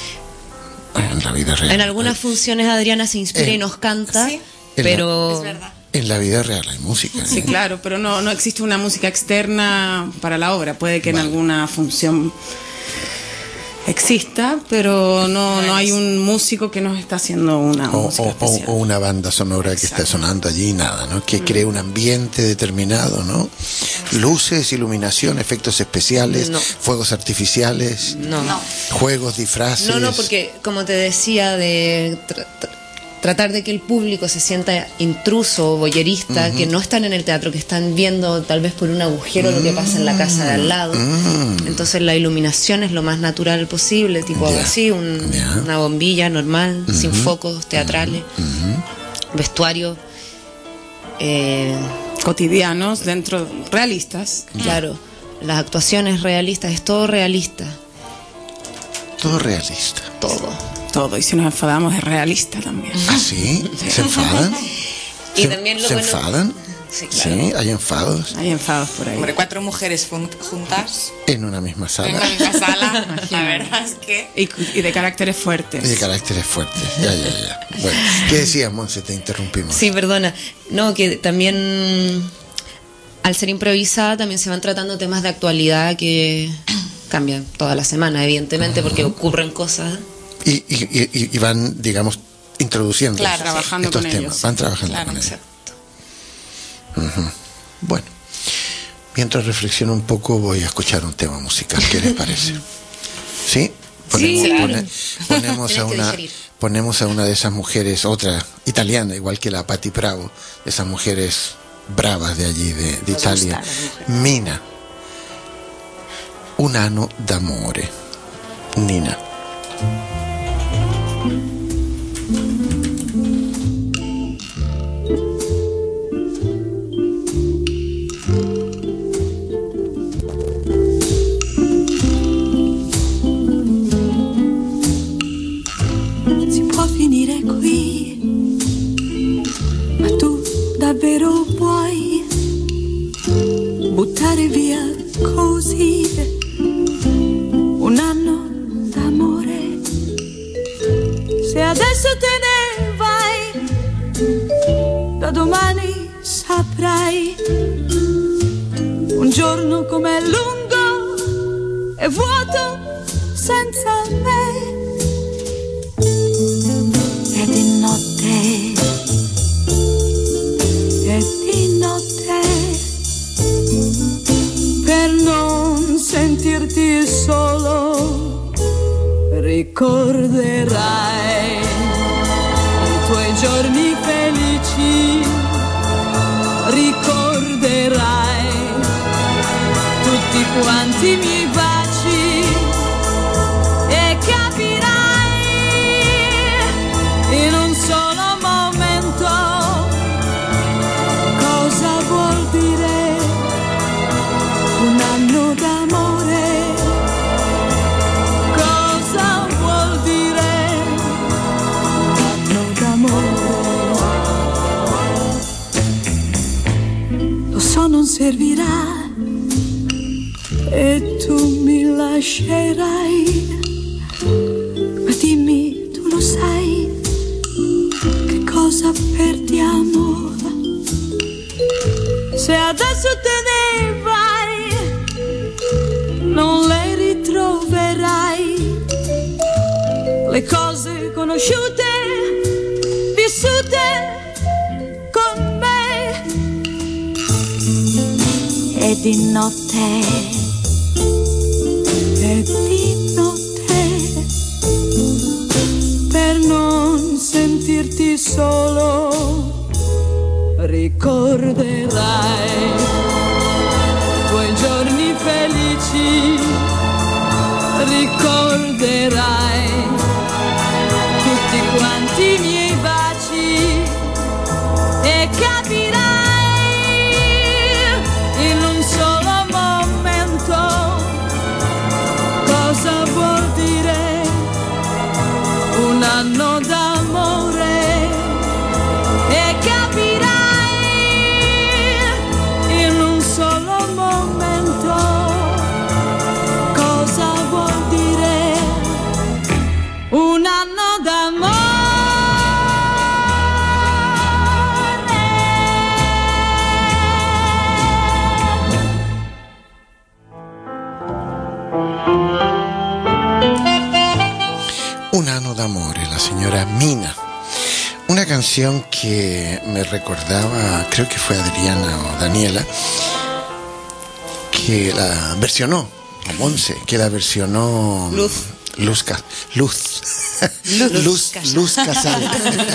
En la vida real. En algunas funciones Adriana se inspira Eh, y nos canta, sí, pero... es verdad. En la vida real hay música. Sí, ¿eh? claro, pero no, no existe una música externa para la obra. Puede que en Vale. alguna función exista, pero no, no hay un músico que nos está haciendo una O, música o- o- especial. o una banda sonora que Exacto. está sonando allí, nada, ¿no? Que cree un ambiente determinado, ¿no? Luces, iluminación, efectos especiales, No. fuegos artificiales, No. No. juegos, disfraces. No, no, porque como te decía, de tra- tra- tratar de que el público se sienta intruso o voyerista, que no están en el teatro, que están viendo tal vez por un agujero lo que pasa en la casa de al lado. Mm. Entonces la iluminación es lo más natural posible, tipo Ya, así, un- ya. una bombilla normal, sin focos teatrales, vestuario. eh, Cotidianos, dentro, realistas. claro, las actuaciones realistas, es todo realista, Todo realista. todo. Todo, y si nos enfadamos es realista también. ¿Ah, sí? ¿Se enfadan? Y ¿Se, también lo ¿se bueno- enfadan? Sí, claro. Sí, hay enfados Hay enfados por ahí. Hombre, cuatro mujeres jun- juntas en una misma en la sala. misma sala, la verdad es que... Y, y de caracteres Y fuertes. de caracteres fuertes. Ya, ya, ya. Bueno, ¿qué decías, Monse? Te interrumpimos. Sí, perdona. No, que también al ser improvisada también se van tratando temas de actualidad que cambian toda la semana, evidentemente, porque ocurren cosas. Y, y, y, y van, digamos, introduciendo Claro, trabajando estos con temas. ellos. Van trabajando Claro, con ellos. Exacto. Bueno, mientras reflexiono un poco, voy a escuchar un tema musical. ¿Qué les parece? ¿Sí? Ponemos, Sí, claro. pone- ponemos, a Tienes que una, digerir. ponemos a una de esas mujeres, otra italiana, igual que la Patti Bravo, de esas mujeres bravas de allí, de, de Italia. Mina. Un anno d'amore. Nina. Si può finire qui, ma tu davvero puoi buttare via così un anno d'amore? Se adesso te ne vai, da domani saprai un giorno com'è lungo e vuoto senza me. E di notte, e di notte, per non sentirti solo, ricorderai i tuoi giorni felici, ricorderai tutti quanti i miei baci e capirai in un solo momento cosa vuol dire un anno d'amore, cosa vuol dire un anno d'amore. Lo so non servirà e tu mi lascerai, ma dimmi, tu lo sai che cosa perdiamo se adesso te ne vai, non le ritroverai le cose conosciute, vissute con me. E di notte, e di notte, per non ricorderai tuoi giorni felici, ricorderai tutti quanti i miei baci e capirai in un solo momento cosa vuol dire un anno d'amore e capirai in un solo momento cosa vuol dire un anno d'amore. Un anno d'amore, la señora Mina. Una canción que me recordaba, creo que fue Adriana o Daniela, que la versionó, o Monse, que la versionó Luz. Luz, Ca- Luz. Luz. Luz, Luz Casal.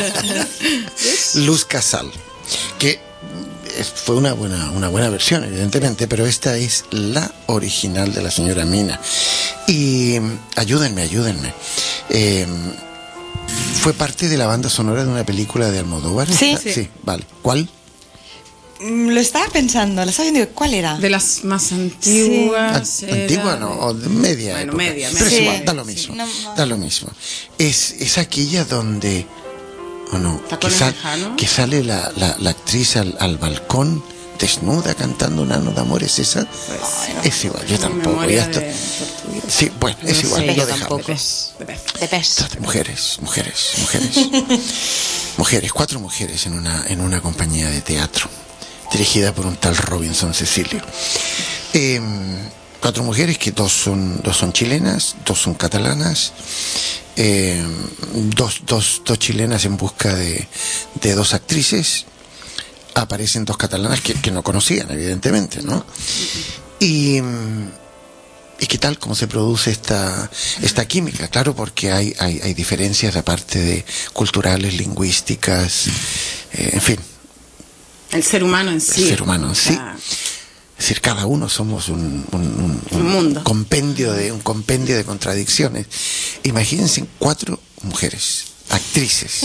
Luz Casal. Que es- fue una buena, una buena versión, evidentemente, pero esta es la original de la señora Mina. Y ayúdenme, ayúdenme. Eh, ¿Fue parte de la banda sonora de una película de Almodóvar? Sí. sí. Sí, vale. ¿Cuál? Mm, Lo estaba pensando, lo estaba viendo, ¿cuál era? De las más antiguas. Ah, era antigua, de- ¿no? O de media Bueno, época. media, Pero es media. igual, Sí, da lo sí. mismo. No, no. Da lo mismo. Es, es aquella donde, ¿o no? Que, ¿Tacones sal- lejanos? que sale la, la, la actriz al, al balcón desnuda cantando un anno d'amore, ¿es esa? Es igual, yo tampoco. memoria Ya está. de tortuga. Sí, bueno, es No igual, sé, lo yo dejamos. tampoco. De pez. De pez. Trata- Mujeres, mujeres, mujeres. Mujeres, cuatro mujeres en una, en una compañía de teatro, dirigida por un tal Robinson Cecilio. Eh, cuatro mujeres que dos son, dos son chilenas, dos son catalanas, eh, dos, dos, dos chilenas en busca de, de dos actrices. Aparecen dos catalanas que, que no conocían, evidentemente, ¿no? Y... ¿Y qué tal? ¿Cómo se produce esta, esta química? Claro, porque hay, hay, hay diferencias aparte de culturales, lingüísticas, eh, en fin, El ser humano en el sí. ser humano en O sí. sea, Es decir, cada uno somos un, un, un- Un mundo. compendio de un compendio de contradicciones. Imagínense cuatro mujeres, actrices.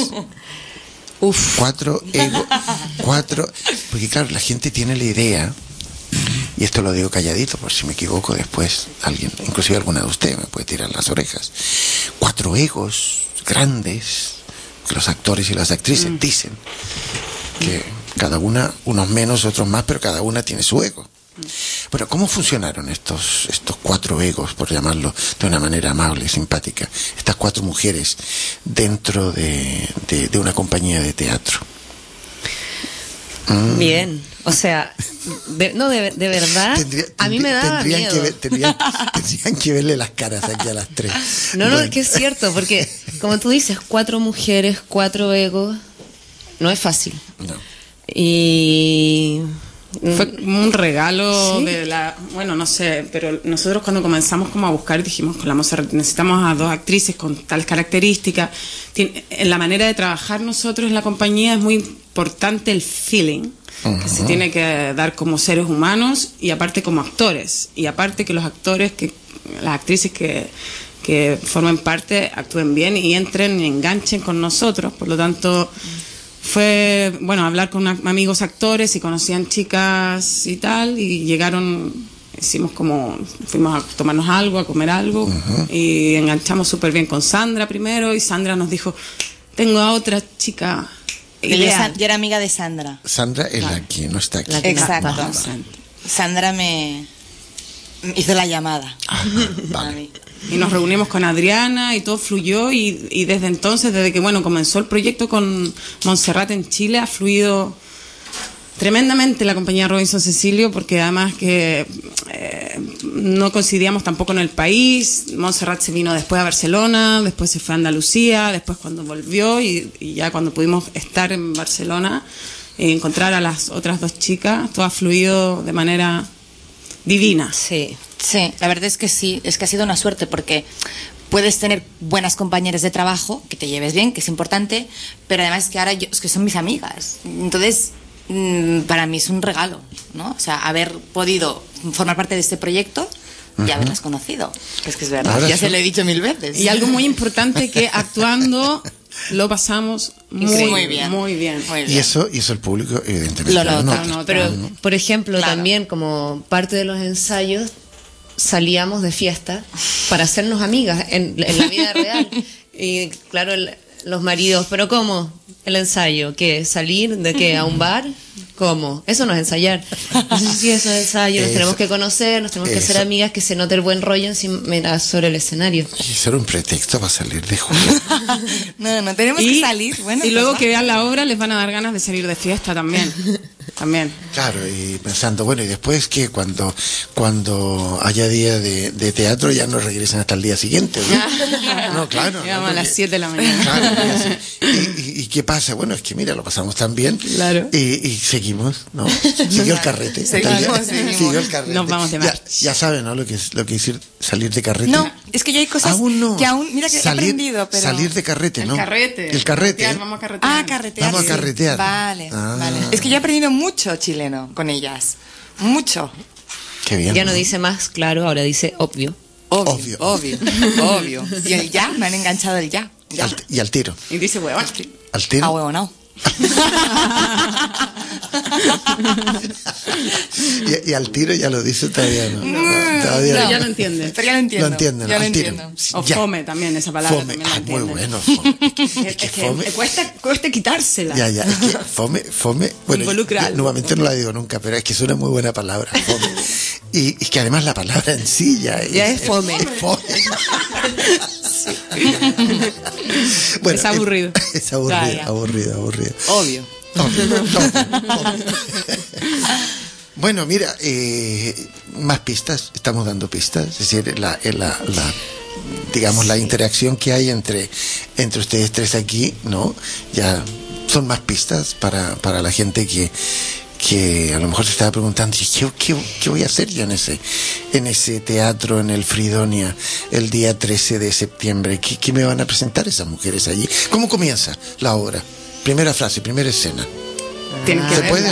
Uf. Cuatro ego, cuatro, porque claro, la gente tiene la idea, y esto lo digo calladito por si me equivoco después, alguien, inclusive alguna de ustedes me puede tirar las orejas. Cuatro egos grandes, que los actores y las actrices Mm. dicen, que cada una, unos menos, otros más, pero cada una tiene su ego. Bueno, ¿cómo funcionaron estos, estos cuatro egos, por llamarlo de una manera amable y simpática? Estas cuatro mujeres dentro de, de, de una compañía de teatro. Mm. Bien. O sea, de- no, de, de verdad, Tendría- a mí me tendría- daba tendrían miedo. Que ver- tendrían, tendrían que verle las caras aquí a las tres. No, no, Bueno. es que es cierto, porque como tú dices, cuatro mujeres, cuatro egos, no es fácil. No. Y... fue como un regalo Sí. de la, bueno, no sé, pero nosotros cuando comenzamos como a buscar dijimos con la Monserrat, necesitamos a dos actrices con tal característica. Tien- en la manera de trabajar nosotros en la compañía es muy importante el feeling que se tiene que dar como seres humanos y aparte como actores, y aparte que los actores, que las actrices que que formen parte actúen bien y entren y enganchen con nosotros. Por lo tanto, fue, bueno, hablar con una- amigos actores y conocían chicas y tal, y llegaron, hicimos como, fuimos a tomarnos algo, a comer algo, y enganchamos súper bien con Sandra primero, y Sandra nos dijo, tengo a otra chica Yo, ideal. yo era amiga de Sandra. Sandra es Claro. la que no está aquí. La que no Exacto. está. Sandra me me hizo la llamada. Ajá, A vale. mí. Y nos reunimos con Adriana y todo fluyó, y, y desde entonces, desde que bueno comenzó el proyecto con Monserrat en Chile, ha fluido tremendamente la compañía Robinson Cecilio, porque además que eh, no coincidíamos tampoco en el país. Monserrat se vino después a Barcelona, después se fue a Andalucía, después cuando volvió y, y ya cuando pudimos estar en Barcelona y encontrar a las otras dos chicas, todo ha fluido de manera divina. Sí. Sí, la verdad es que sí, es que ha sido una suerte porque puedes tener buenas compañeras de trabajo, que te lleves bien, que es importante, pero además que ahora yo, es que son mis amigas. Entonces, mm, para mí es un regalo, ¿no? O sea, haber podido formar parte de este proyecto y uh-huh. haberlas conocido. Es que es verdad, ahora ya sí. se lo he dicho mil veces. Y algo muy importante, que actuando lo pasamos muy, muy bien, muy bien, muy bien. Y eso, y eso el público evidentemente lo nota. Lo nota. Pero, por ejemplo, claro. también como parte de los ensayos salíamos de fiesta para hacernos amigas en, en la vida real. Y claro, el, los maridos, ¿pero cómo? ¿El ensayo? ¿Qué? ¿Salir de qué? ¿A un bar? ¿Cómo? Eso no es ensayar. Entonces, sí, eso es ensayo. Nos eso, tenemos que conocer, nos tenemos eso. que hacer amigas, que se note el buen rollo encima sobre el escenario. Y eso era un pretexto para salir de juego. No, no tenemos y, que salir. Bueno, y pues luego va. que vean la obra les van a dar ganas de salir de fiesta también. También. Claro, y pensando, bueno, y después que cuando cuando haya día de, de teatro ya no regresan hasta el día siguiente, ¿no? No, claro. Llegamos ¿no? a las siete de la mañana. Claro, y, y, y qué pasa, bueno, es que mira, lo pasamos tan bien. Claro. Y, y seguimos, ¿no? Siguió el carrete. Seguimos, seguimos. Siguió el carrete. Nos vamos de ya, ya saben, ¿no? Lo que es lo que es ir, salir de carrete. No, es que ya hay cosas aún no. que aún, mira que salir, he aprendido, pero salir de carrete, ¿no? El carrete. El carrete. Carretear, vamos a carretear. Ah, carretear. Vamos sí. a carretear. Vale, ah. vale. Es que yo he aprendido mucho chileno con ellas. Mucho. Qué bien. Ya no, ¿no? dice más claro, ahora dice obvio. Obvio, obvio, obvio. Y el ya, me han enganchado el ya. Y al, y al tiro. Y dice huevón. Al tiro. Ah, huevo, no. y, y al tiro ya lo dice todavía no, no, no todavía pero no. ya lo entiende, pero ya lo entiendo, lo entienden, ya al lo tiro. entiendo. O ya. fome también, esa palabra fome. también la Ah, muy entienden. bueno, fome. Es, es que es que fome cuesta, cuesta quitársela. ya, ya, es que fome, fome bueno, involucra yo, algo. nuevamente no la digo nunca, pero es que es una muy buena palabra, fome. Y, y que además la palabra en sí ya es, ya es fome, es fome. Bueno, es aburrido es, es aburrido, ya, ya. aburrido, aburrido. Obvio. Obvio, obvio, obvio. Bueno, mira, eh, más pistas, estamos dando pistas, es decir, la, la, la digamos sí. la interacción que hay entre entre ustedes tres aquí, ¿no? Ya son más pistas para, para la gente que que a lo mejor se estaba preguntando ¿qué, qué, qué voy a hacer yo en ese en ese teatro en el Fridonia el día trece de septiembre. ¿Qué, qué me van a presentar esas mujeres allí? ¿Cómo comienza la obra? Primera frase, primera escena. Tienen que ¿Se ver. puede?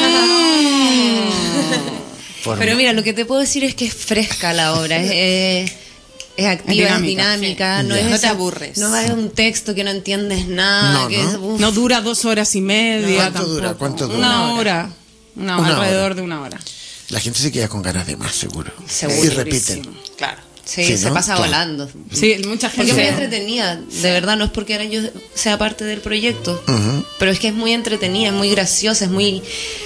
Por Pero mira, lo que te puedo decir es que es fresca la obra, es, es, es activa, es dinámica, es dinámica sí. no, es no esa, te aburres. No es un texto que no entiendes nada. No, que no. Es, uf. No dura dos horas y media. ¿Cuánto tampoco. dura? ¿Cuánto dura? Una hora. Una, Una alrededor hora. de una hora. La gente se queda con ganas de más, seguro. Seguro. Y repiten. Claro. Sí, Sí, se ¿no? pasa Claro. volando. Sí, mucha gente. Porque es muy entretenida, de verdad, no es porque ahora yo sea parte del proyecto, Uh-huh. pero es que es muy entretenida, es muy graciosa, es muy...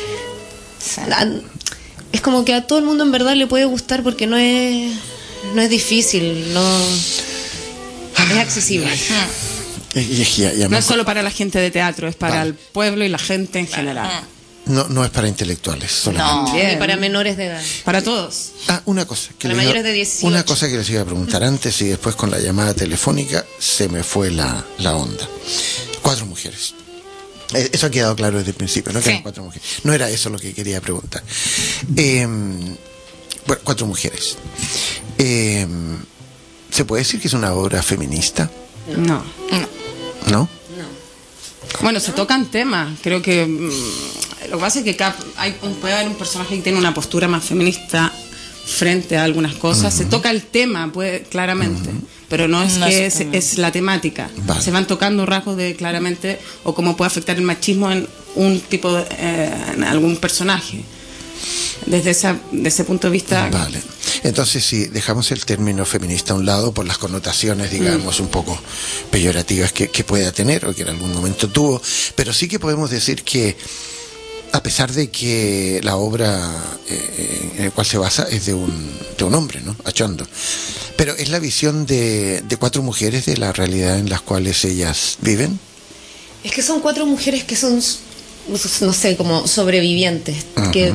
Es como que a todo el mundo en verdad le puede gustar porque no es no es difícil, no es accesible. Y, y, y, y No es solo para la gente de teatro, es para Vale. el pueblo y la gente en general. no, no es para intelectuales solamente. No. Ni para menores de edad. Para todos. Ah, una cosa que Para les iba- mayores de dieciocho. una cosa que les iba a preguntar antes y después con la llamada telefónica se me fue la, la onda. Cuatro mujeres. Eh, Eso ha quedado claro desde el principio, ¿no? Que Sí. eran cuatro mujeres. No era eso lo que quería preguntar. Eh, bueno, cuatro mujeres. Eh, ¿Se puede decir que es una obra feminista? No. ¿No? Bueno, se tocan temas. Creo que mm, lo que pasa es que cada- hay, un- puede haber un personaje que tiene una postura más feminista frente a algunas cosas. Se toca el tema, puede, claramente, pero no es No que es es, tema. es la temática. Vale. Se van tocando rasgos de claramente o cómo puede afectar el machismo en un tipo de, eh, en algún personaje. Desde esa, de ese punto de vista. Vale. Entonces, si dejamos el término feminista a un lado por las connotaciones, digamos, un poco peyorativas que, que pueda tener o que en algún momento tuvo, pero sí que podemos decir que, a pesar de que la obra eh, en la cual se basa es de un, de un hombre, ¿no? Achondo, pero es la visión de, de cuatro mujeres de la realidad en las cuales ellas viven. Es que son cuatro mujeres que son, no sé, como sobrevivientes, Ujú. que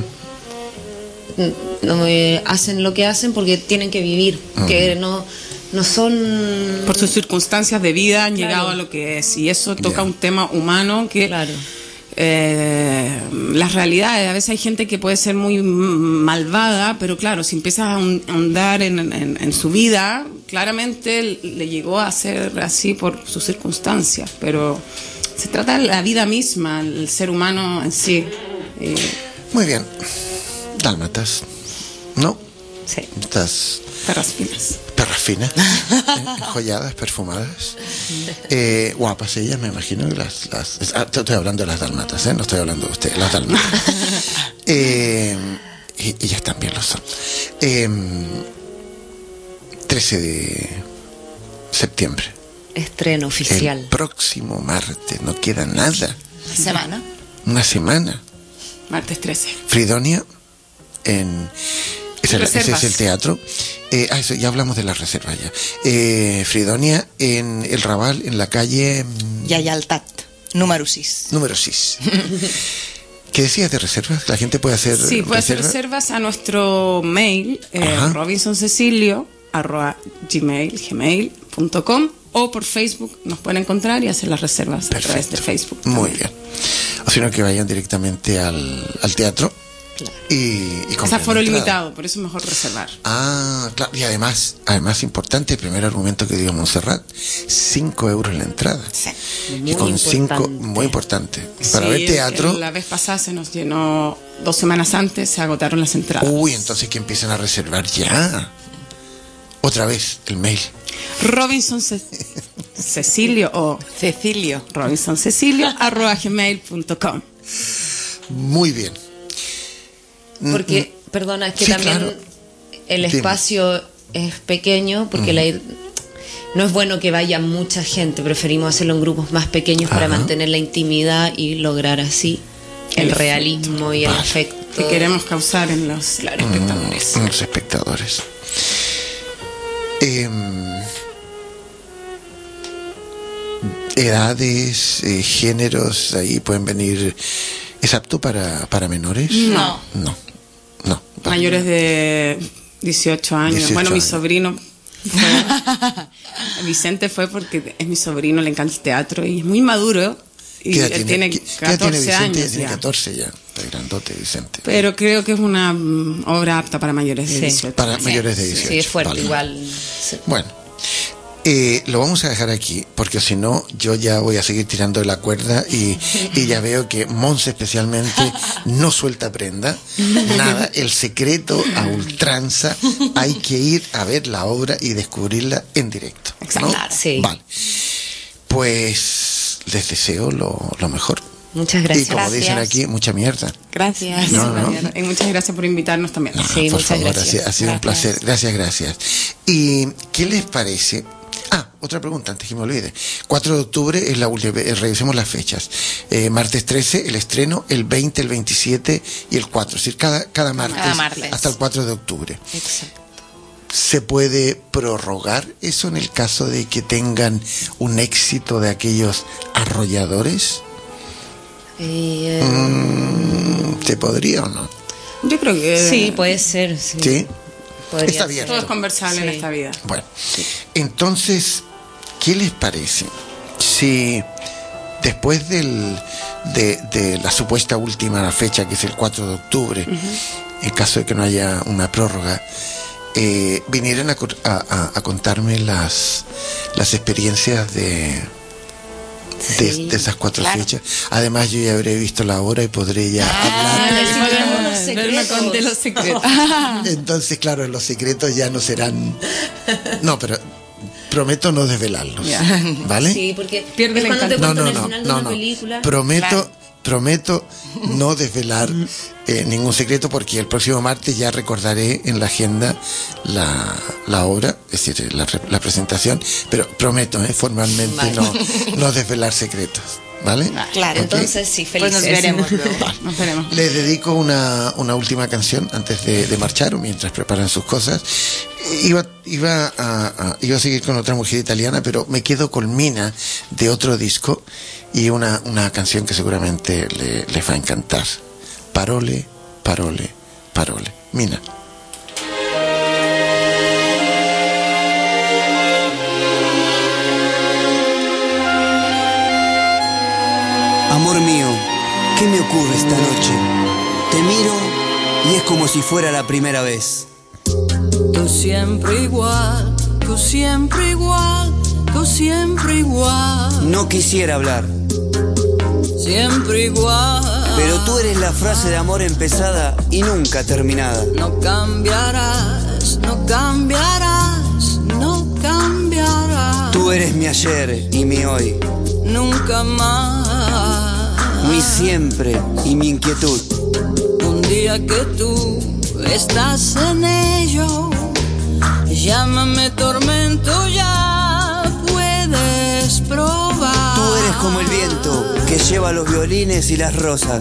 no, eh, hacen lo que hacen porque tienen que vivir, Ujú. que no, no son... Por sus circunstancias de vida han Claro. llegado a lo que es. Y eso toca Ya. un tema humano que... Claro. Eh, las realidades, a veces hay gente que puede ser muy malvada, pero claro, si empiezas a ahon- ahondar en, en, en su vida, claramente le llegó a ser así por sus circunstancias, pero se trata de la vida misma, el ser humano en sí. Y Muy bien. Dálmatas. ¿No? Sí. Estas perras finas. perras finas, eh, joyadas, perfumadas. Eh, guapas ellas, me imagino. Las, las, ah, estoy hablando de las dálmatas, ¿eh? No estoy hablando de ustedes, las dálmatas. Eh, y, ellas también lo son. Eh, trece de septiembre. Estreno oficial. El próximo martes, no queda nada. Una semana. Una semana. Martes trece. Fridonia, en... Ese, ese Reservas. es el teatro. Eh, ah, eso, ya hablamos de las reservas ya. Eh, Fridonia, en el Raval, en la calle... mm, Yayaltat, número seis. número seis. ¿Qué decías de reservas? ¿La gente puede hacer Sí, puede hacer reserva? reservas a nuestro mail, eh, Ajá. robinsonsecilio arroba gmail, gmail punto com, o por Facebook nos pueden encontrar y hacer las reservas a través de Facebook. Muy también. bien. O sino que vayan directamente al, al teatro y, y Es compren aforo la entrada. limitado, por eso es mejor reservar. Ah, claro. Y además, además importante, el primer argumento que dio Montserrat, cinco euros la entrada. Sí. Y con cinco, muy importante. Para Sí, ver teatro. La vez pasada se nos llenó dos semanas antes, se agotaron las entradas. Uy, entonces que empiecen a reservar ya. Otra vez, el mail. Robinson Ce- Cecilio o Cecilio. Robinson Cecilio arroba gmail punto com. Muy bien. Porque, perdona, es que Sí, también claro. el Dime. espacio es pequeño, porque la id- no es bueno que vaya mucha gente, preferimos hacerlo en grupos más pequeños para Ajá. mantener la intimidad y lograr así el, El realismo y el Vale. efecto. Que queremos causar en los espectadores. Mm, los espectadores. Em, edades, eh, géneros, ahí pueden venir. ¿Es apto para, para menores? No. No. No. Mayores de dieciocho años. dieciocho bueno, mi años. sobrino fue, Vicente fue porque es mi sobrino, le encanta el teatro y es muy maduro. Y ¿Qué edad él tiene ¿Qué- qué edad catorce tiene Vicente? años. Tiene ya. catorce ya. Está grandote, Vicente. Pero creo que es una mm, obra apta para mayores de Sí. dieciocho. Para Sí. mayores de dieciocho. Sí, es fuerte, Vale. igual. Sí. Bueno, eh, lo vamos a dejar aquí, porque si no, yo ya voy a seguir tirando de la cuerda y, y ya veo que Monse especialmente no suelta prenda. Nada, el secreto a ultranza, hay que ir a ver la obra y descubrirla en directo. ¿no? Exacto. Sí. Vale. Pues les deseo lo, lo mejor. Muchas gracias. Y como Gracias. dicen aquí, mucha mierda. Gracias. No, no. Y muchas gracias por invitarnos también. No, Sí, por muchas favor, gracias. ha sido, ha sido un Gracias. placer. Gracias, gracias. ¿Y qué les parece? Ah, otra pregunta antes que me olvide. cuatro de octubre es la última, eh, revisemos las fechas. Eh, martes trece, el estreno, el veinte, el veintisiete y el cuatro. Es decir, cada, cada, martes, Cada martes. hasta el cuatro de octubre. Exacto. ¿Se puede prorrogar eso en el caso de que tengan un éxito de aquellos arrolladores? Eh, Mm, ¿Se podría o no? Yo creo que sí, puede ser. Sí. ¿Sí? Podría Está ser. bien. todo es conversable en Sí. esta vida. Bueno, entonces, ¿qué les parece si después del, de, de la supuesta última fecha, que es el cuatro de octubre, en caso de que no haya una prórroga, eh, vinieran a, co- a- a- a contarme las, las experiencias de, de, Sí, de esas cuatro claro. fechas? Además, yo ya habré visto la obra y podré ya hablar. Ay, sí, tenemos los No me secretos. conté los secretos. Entonces, claro, los secretos ya no serán... No, pero prometo no desvelarlos. Ya. ¿Vale? Sí, porque Pierde es el cuando te No, encanto. cuentan no, el no, final de no, una no. película. Prometo, Claro. prometo no desvelar eh, ningún secreto, porque el próximo martes ya recordaré en la agenda la, la obra, es decir, la, re- la presentación, pero prometo, eh, formalmente Vale. no, no desvelar secretos. ¿Vale? Claro. Ok. Entonces, sí, Pues felices. nos veremos luego. Nos veremos. Les dedico una, una última canción antes de, de marchar o mientras preparan sus cosas. Iba, iba, a, a- iba a seguir con otra mujer italiana, pero me quedo con Mina de otro disco y una, una canción que seguramente le, les va a encantar. Parole, parole, parole. Mina. Amor mío, ¿qué me ocurre esta noche? Te miro y es como si fuera la primera vez. Tú siempre igual, tú siempre igual, tú siempre igual, No quisiera hablar, siempre igual. Pero tú eres la frase de amor empezada y nunca terminada. No cambiarás, no cambiarás, no cambiarás. Tú eres mi ayer y mi hoy, nunca más. mi siempre y mi inquietud. Un día que tú estás en ello, llámame tormento, ya puedes probar. Tú eres como el viento que lleva los violines y las rosas.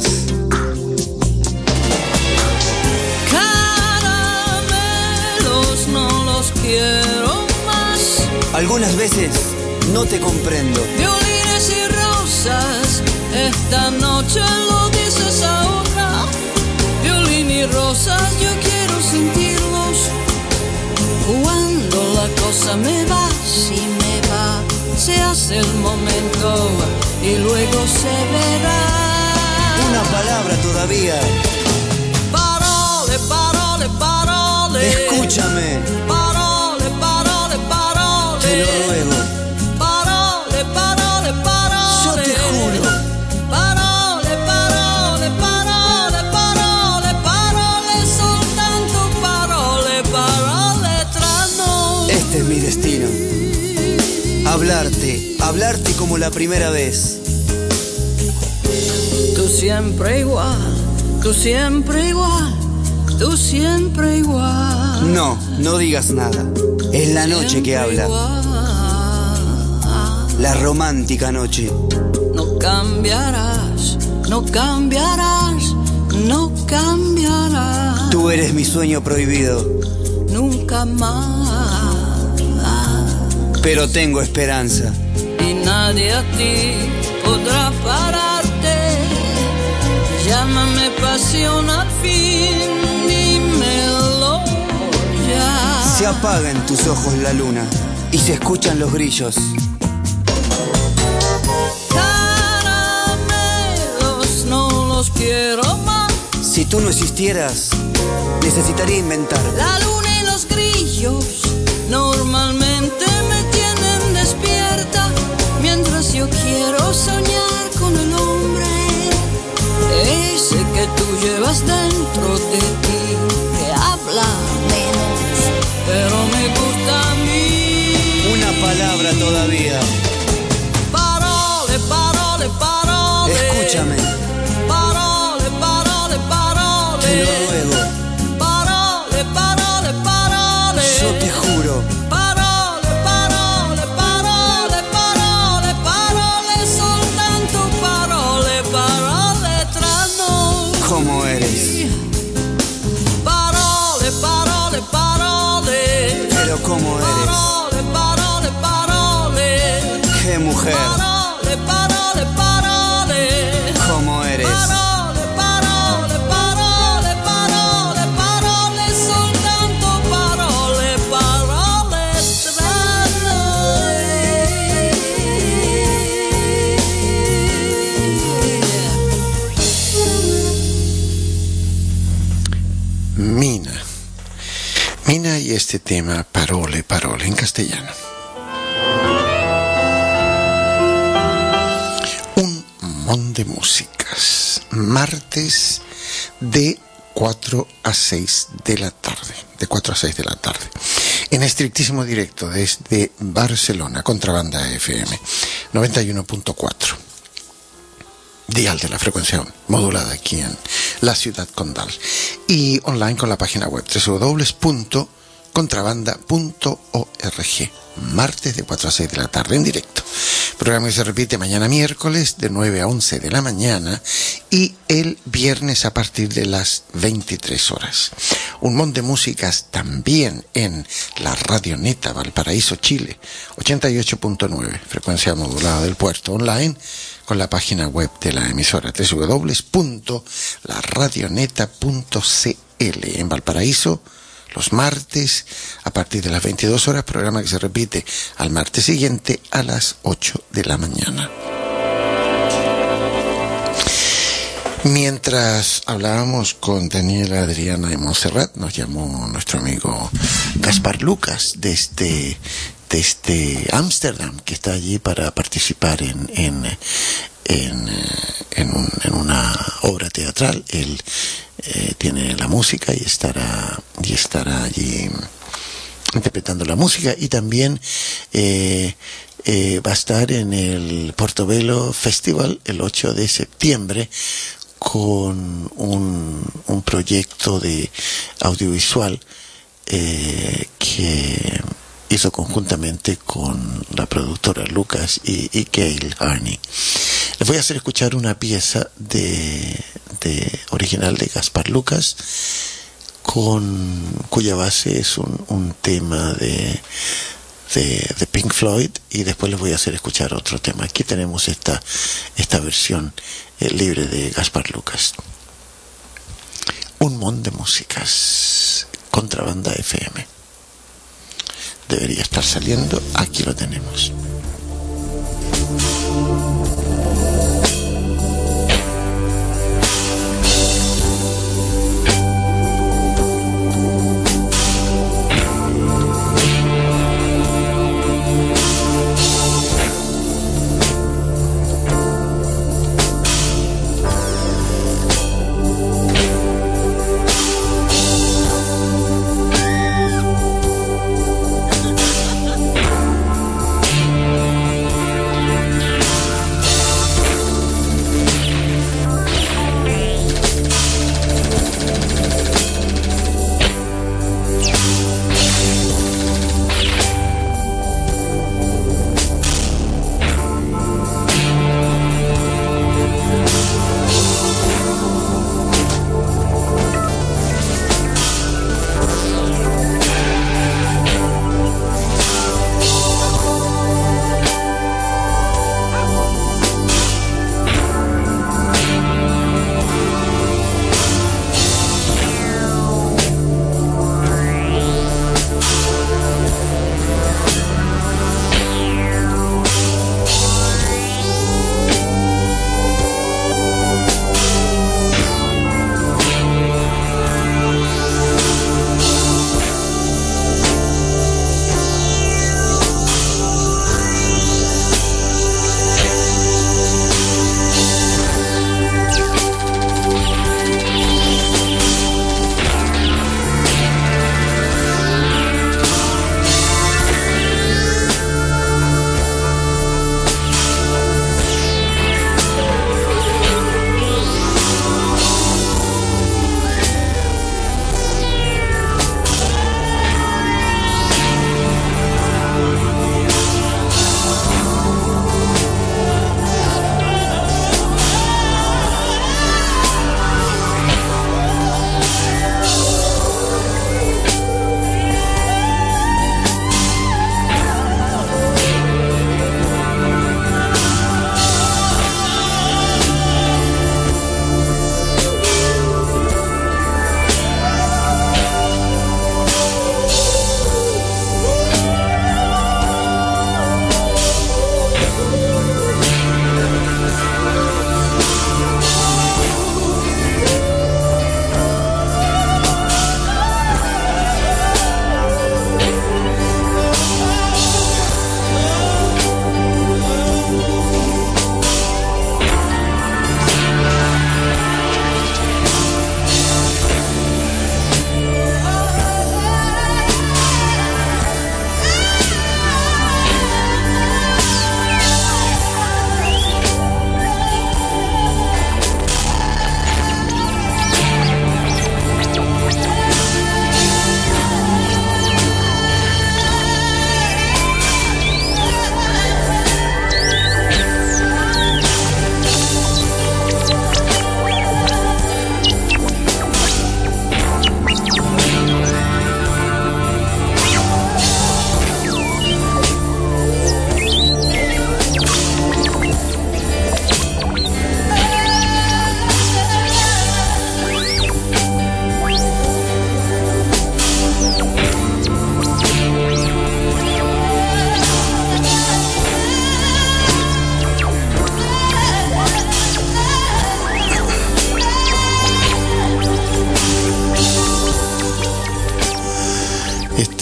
Caramelos no los quiero más. Algunas veces no te comprendo. Violines y rosas, esta noche lo dices ahora. Violín y rosas, yo quiero sentirlos. Cuando la cosa me va, si me va, se hace el momento y luego se verá. Una palabra todavía. Parole, parole, parole. Escúchame. Parole, parole, parole. Te lo ruego. Parole, parole, parole. Yo te juro. Parole, parole, parole, parole, parole, soltanto parole, parole tra noi. Este es mi destino. Hablarte, hablarte como la primera vez. Tú siempre igual, tú siempre igual, tú siempre igual. No, no digas nada. Es la noche que habla. La romántica noche. No cambiarás, no cambiarás, no cambiarás. Tú eres mi sueño prohibido. Nunca más. Pero tengo esperanza. Y nadie a ti podrá pararte. Llámame pasión al fin, dímelo ya. Se apaga en tus ojos la luna y se escuchan los grillos. Caramelos no los quiero más. Si tú no existieras, necesitaría inventar. La luna y los grillos normalmente me tienen despierta, mientras yo quiero soñar con el hombre, ese que tú llevas dentro de ti, que habla menos, pero me gusta a mí. Una palabra todavía. Parole, parole, parole. Escúchame. Parole, parole, parole. Te lo ruego. Parole, parole, parole. Yo te juro. Parole, parole, parole, parole, parole, soltanto parole, parole tra noi. ¿Cómo eres? Parole, parole, parole. Pero ¿cómo eres? Parole, parole, parole. ¡Qué mujer! Parole, parole, parole. ¿Cómo eres? Parole, parole, parole, parole, parole, soltanto parole, parole tra noi. Mina. Mina y este tema, Parole, Parole, en castellano. Un montón de músicas. Martes de cuatro a seis de la tarde. De cuatro a seis de la tarde. En estrictísimo directo desde Barcelona, Contrabanda F M noventa y uno punto cuatro. Dial de la frecuencia modulada aquí en la ciudad condal. Y online con la página web doble u doble u doble u punto contrabanda punto org. Martes de cuatro a seis de la tarde en directo. Programa que se repite mañana miércoles de nueve a once de la mañana y el viernes a partir de las veintitrés horas. Un montón de músicas también en la Radioneta Valparaíso, Chile, ochenta y ocho punto nueve, frecuencia modulada del puerto, online con la página web de la emisora doble u doble u doble u punto la radioneta punto c l. En Valparaíso, los martes a partir de las veintidós horas, programa que se repite al martes siguiente a las ocho de la mañana. Mientras hablábamos con Daniela, Adriana y Montserrat, nos llamó nuestro amigo Gaspar Lucas desde desde Ámsterdam, que está allí para participar en, en en, en, un, en una obra teatral. Él eh, tiene la música y estará, y estará allí interpretando la música, y también eh, eh, va a estar en el Portobello Festival el ocho de septiembre con un, un proyecto de audiovisual eh, que hizo conjuntamente con la productora Lucas y, y Gail Harney. Les voy a hacer escuchar una pieza de, de original de Gaspar Lucas, con cuya base es un, un tema de, de, de Pink Floyd, y después les voy a hacer escuchar otro tema. Aquí tenemos esta, esta versión eh, libre de Gaspar Lucas. Un montón de músicas, Contrabanda F M. Debería estar saliendo, aquí lo tenemos.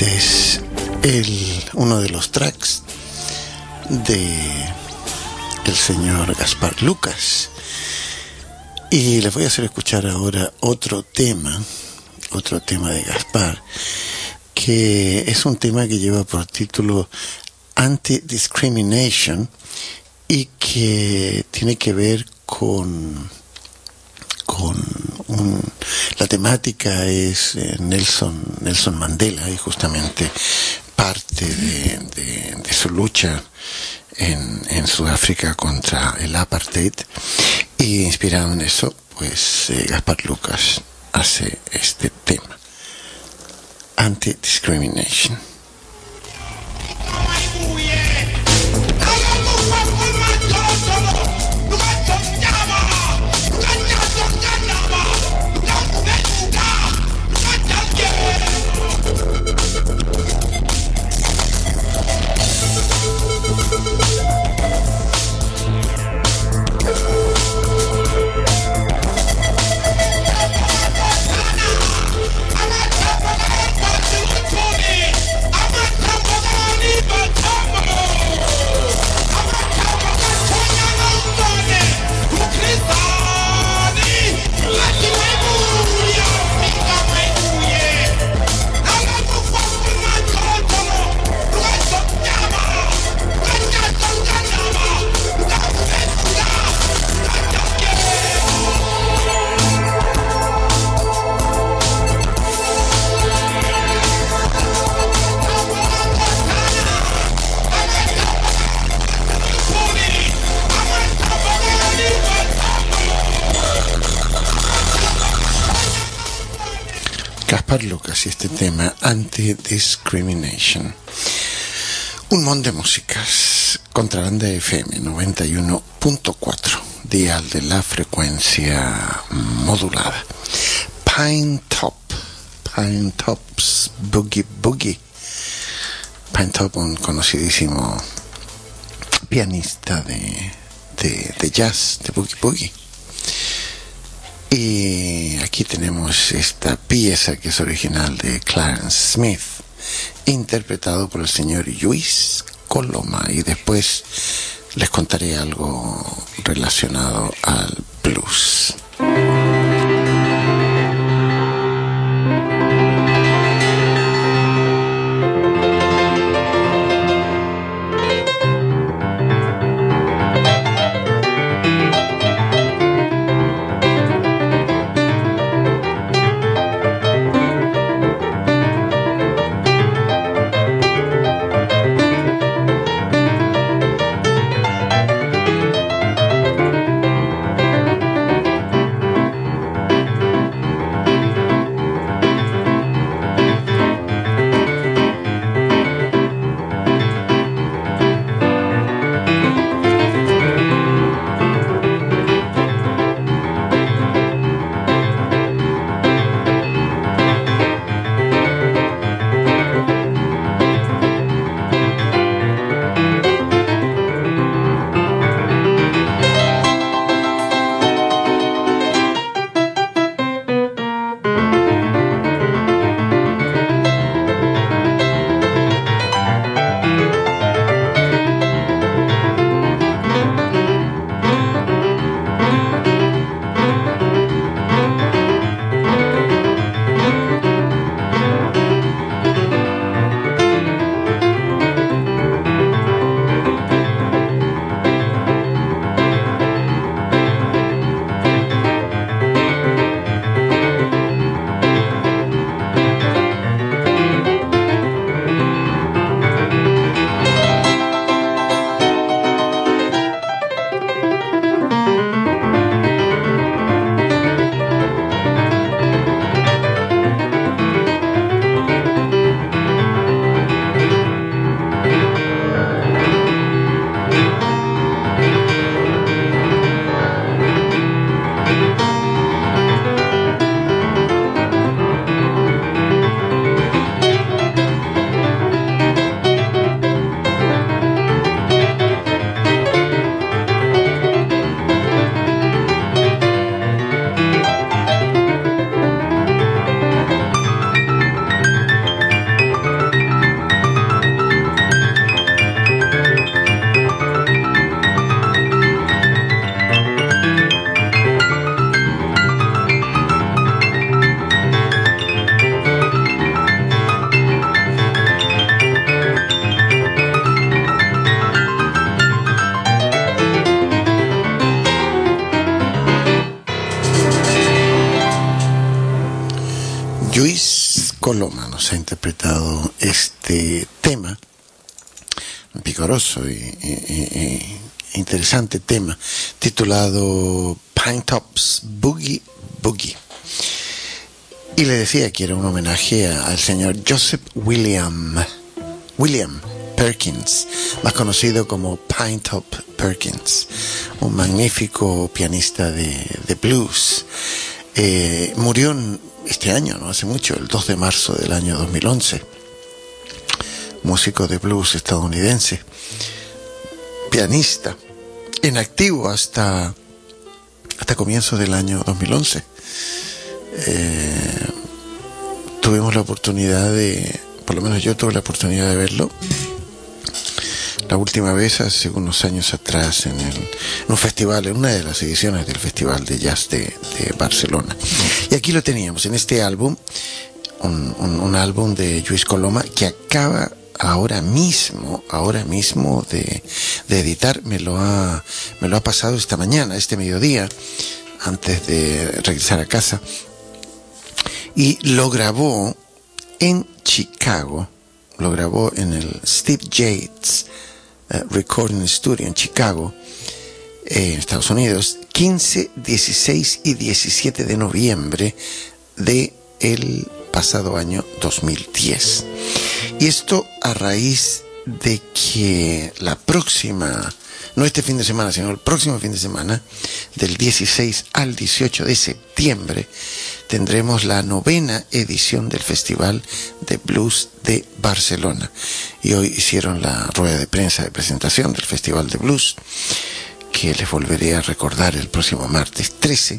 uno de los tracks de el señor Gaspar Lucas. Y les voy a hacer escuchar ahora otro tema, otro tema de Gaspar, que es un tema que lleva por título Anti-Discrimination y que tiene que ver con, con un, la temática es eh, Nelson, Nelson Mandela, y justamente parte de, de, de su lucha en, en Sudáfrica contra el apartheid, y inspirado en eso, pues eh, Gaspar Lucas hace este tema, Anti-Discrimination. Gaspar Lucas y este tema, Anti-Discrimination. Un montón de músicas. Contrabanda F M noventa y uno punto cuatro, dial de la frecuencia modulada. Pine Top, Pine Top's Boogie Boogie. Pine Top, un conocidísimo pianista de, de, de jazz, de Boogie Boogie. Y aquí tenemos esta pieza que es original de Clarence Smith, interpretado por el señor Luis Coloma, y después les contaré algo relacionado al blues. Coloma nos ha interpretado este tema, un picoroso y, y, y interesante tema, titulado Pinetops Boogie Boogie. Y le decía que era un homenaje a, al señor Joseph William William Perkins, más conocido como Pinetop Perkins, un magnífico pianista de, de blues. Eh, murió en este año, no hace mucho, el dos de marzo del año dos mil once. Músico de blues estadounidense, pianista, en activo hasta, hasta comienzos del año dos mil once. Eh, tuvimos la oportunidad de, por lo menos yo tuve la oportunidad de verlo la última vez hace unos años atrás en, el, en un festival, en una de las ediciones del Festival de Jazz de, de Barcelona. Y aquí lo teníamos en este álbum, un, un, un álbum de Lluís Coloma que acaba ahora mismo, ahora mismo de, de editar. Me lo ha, me lo ha pasado esta mañana, este mediodía, antes de regresar a casa. Y lo grabó en Chicago, lo grabó en el Steve Yates uh, Recording Studio en Chicago, eh, en Estados Unidos, quince, dieciséis y diecisiete de noviembre de el pasado año dos mil diez. Y esto a raíz de que la próxima, no este fin de semana, sino el próximo fin de semana, del dieciséis al dieciocho de septiembre, tendremos la novena edición del Festival de Blues de Barcelona. Y hoy hicieron la rueda de prensa de presentación del Festival de Blues, que les volveré a recordar el próximo martes trece,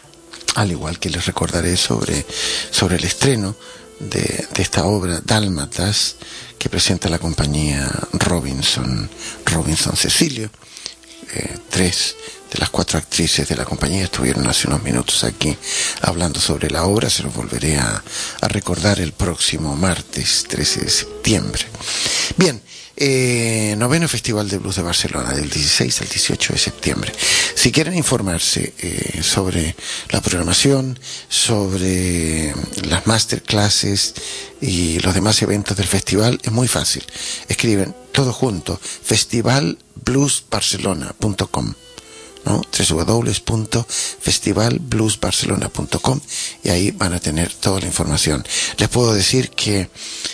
al igual que les recordaré sobre, sobre el estreno de, de esta obra, Dálmatas, que presenta la compañía Robinson, Robinson Cecilio. Eh, tres de las cuatro actrices de la compañía estuvieron hace unos minutos aquí hablando sobre la obra. Se lo volveré a, a recordar el próximo martes trece de septiembre. Bien, eh, noveno Festival de Blues de Barcelona, del dieciséis al dieciocho de septiembre. Si quieren informarse eh, sobre la programación, sobre las masterclasses y los demás eventos del festival, es muy fácil. Escriben todo junto, festival blues barcelona punto com, ¿no? doble u doble u doble u punto festival blues barcelona punto com, y ahí van a tener toda la información. Les puedo decir que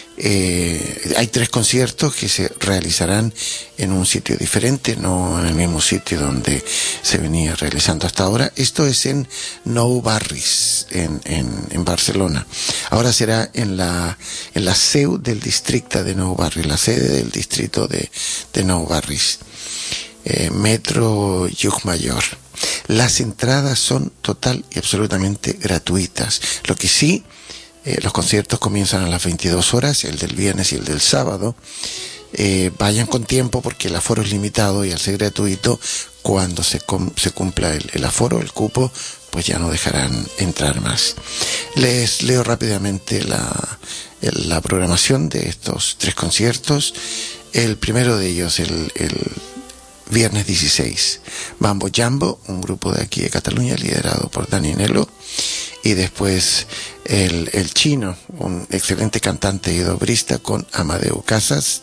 eh, hay tres conciertos que se realizarán en un sitio diferente, no en el mismo sitio donde se venía realizando hasta ahora. Esto es en Nou Barris, en, en, en Barcelona. Ahora será en la, en la seu del distrito de Nou Barris, la sede del distrito de, de Nou Barris. Eh, Metro Llucmajor. Las entradas son total y absolutamente gratuitas. Lo que sí, eh, los conciertos comienzan a las veintidós horas, el del viernes y el del sábado. Eh, vayan con tiempo porque el aforo es limitado y al ser gratuito, cuando se, com- se cumpla el, el aforo, el cupo, pues ya no dejarán entrar más. Les leo rápidamente la, el, la programación de estos tres conciertos. El primero de ellos, el, el viernes dieciséis, Mambo Jambo, un grupo de aquí de Cataluña liderado por Dani Nelo, y después el, el Chino, un excelente cantante y dobrista con Amadeu Casas,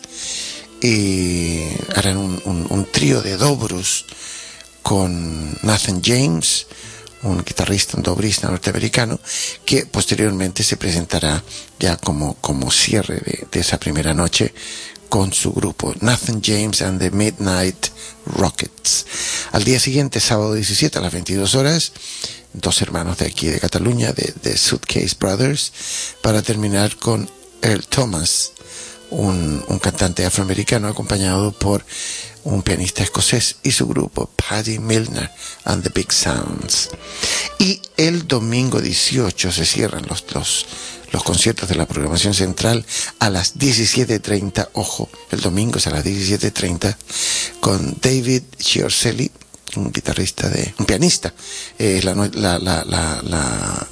y harán un, un, un trío de dobros con Nathan James, un guitarrista, un dobrista norteamericano, que posteriormente se presentará ya como, como cierre de, de esa primera noche con su grupo Nathan James and the Midnight Rockets. Al día siguiente, sábado diecisiete a las veintidós horas, dos hermanos de aquí de Cataluña, de, de Suitcase Brothers, para terminar con Earl Thomas, un, un cantante afroamericano acompañado por un pianista escocés y su grupo Paddy Milner and the Big Sounds. Y el domingo dieciocho se cierran los, los, los conciertos de la programación central a las diecisiete treinta. Ojo, el domingo es a las diecisiete treinta con David Chiorcelli, un guitarrista de, un pianista, eh, la, la, la, la, la,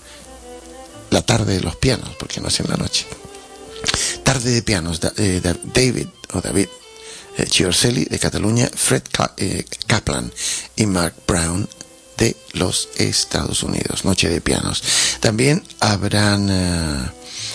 la tarde de los pianos, porque no es en la noche. Tarde de pianos, da, eh, da, David o David eh, Chiorcelli de Cataluña, Fred Ka, eh, Kaplan y Mark Brown de los Estados Unidos. Noche de pianos. También habrán uh,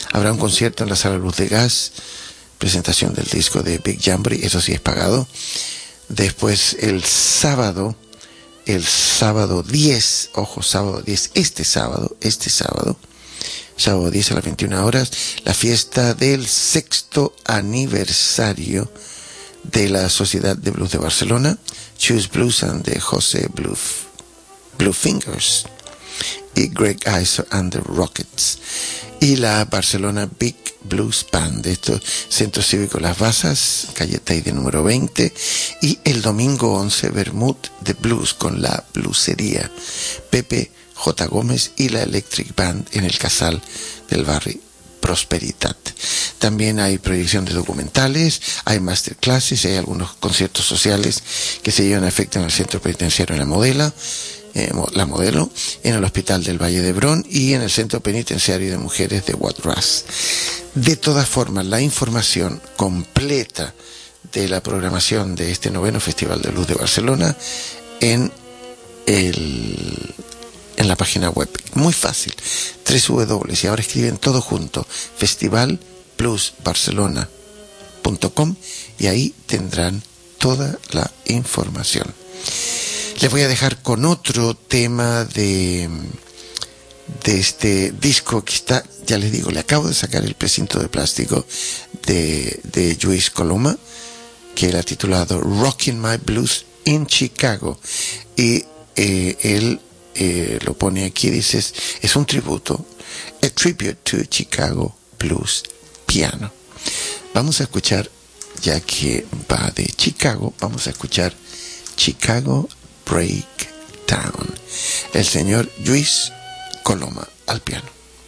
Habrá un concierto en la Sala Luz de Gas, presentación del disco de Big Jamboree, eso sí es pagado. Después el sábado, el sábado diez, ojo, sábado diez, este sábado, este sábado, sábado diez a las veintiuna horas, la fiesta del sexto aniversario de la Sociedad de Blues de Barcelona, Choose Blues and de José Blue, Blue Fingers y Greg Iser and the Rockets, y la Barcelona Big Blues Band, esto, Centro Cívico Las Basas, calle Teide número veinte, y el domingo once, Vermouth de Blues con la Bluesería, Pepe J. Gómez y la Electric Band en el Casal del barrio Prosperitat. También hay proyección de documentales, hay masterclasses, hay algunos conciertos sociales que se llevan a efecto en el Centro Penitenciario La Modela, eh, La Modelo, en el Hospital del Valle de Hebrón y en el Centro Penitenciario de Mujeres de Wadras. De todas formas, la información completa de la programación de este noveno Festival de Luz de Barcelona en el en la página web, muy fácil, tres w, y ahora escriben todo junto, festival plus barcelona punto com, y ahí tendrán toda la información. Les voy a dejar con otro tema de de este disco que está, ya les digo, le acabo de sacar el precinto de plástico de, de Lluís Coloma, que era titulado Rockin' My Blues in Chicago, y eh, él Eh, lo pone aquí, dices, es un tributo, a tribute to Chicago Blues Piano. Vamos a escuchar, ya que va de Chicago, vamos a escuchar Chicago Breakdown, el señor Lluís Coloma al piano.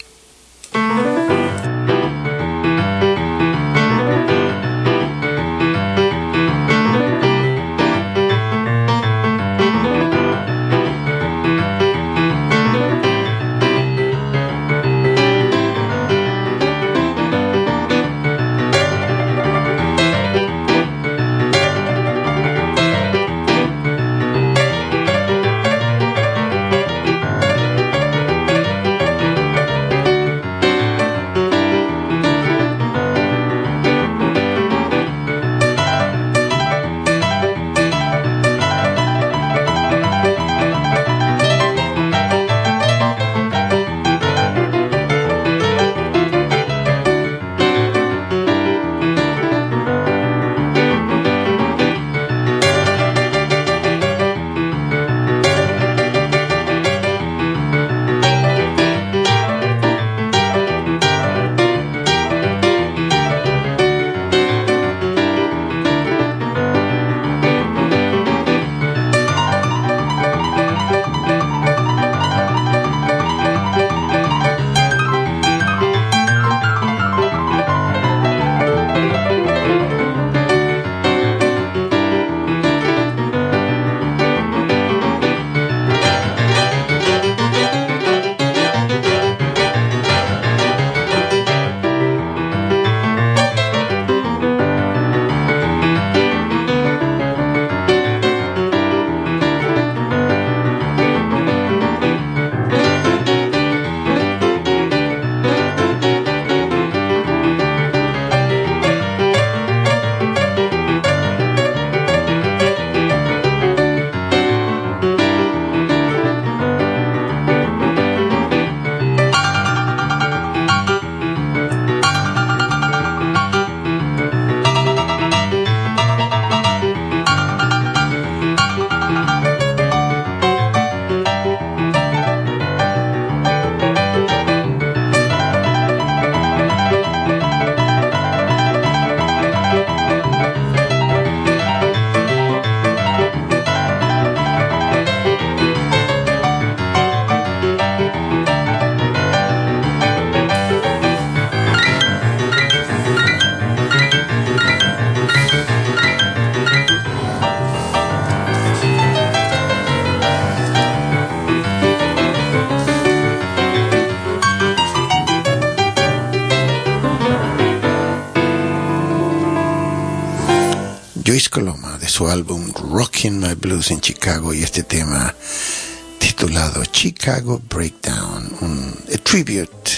Lluís Coloma, de su álbum Rockin' My Blues in Chicago, y este tema titulado Chicago Breakdown, un a tribute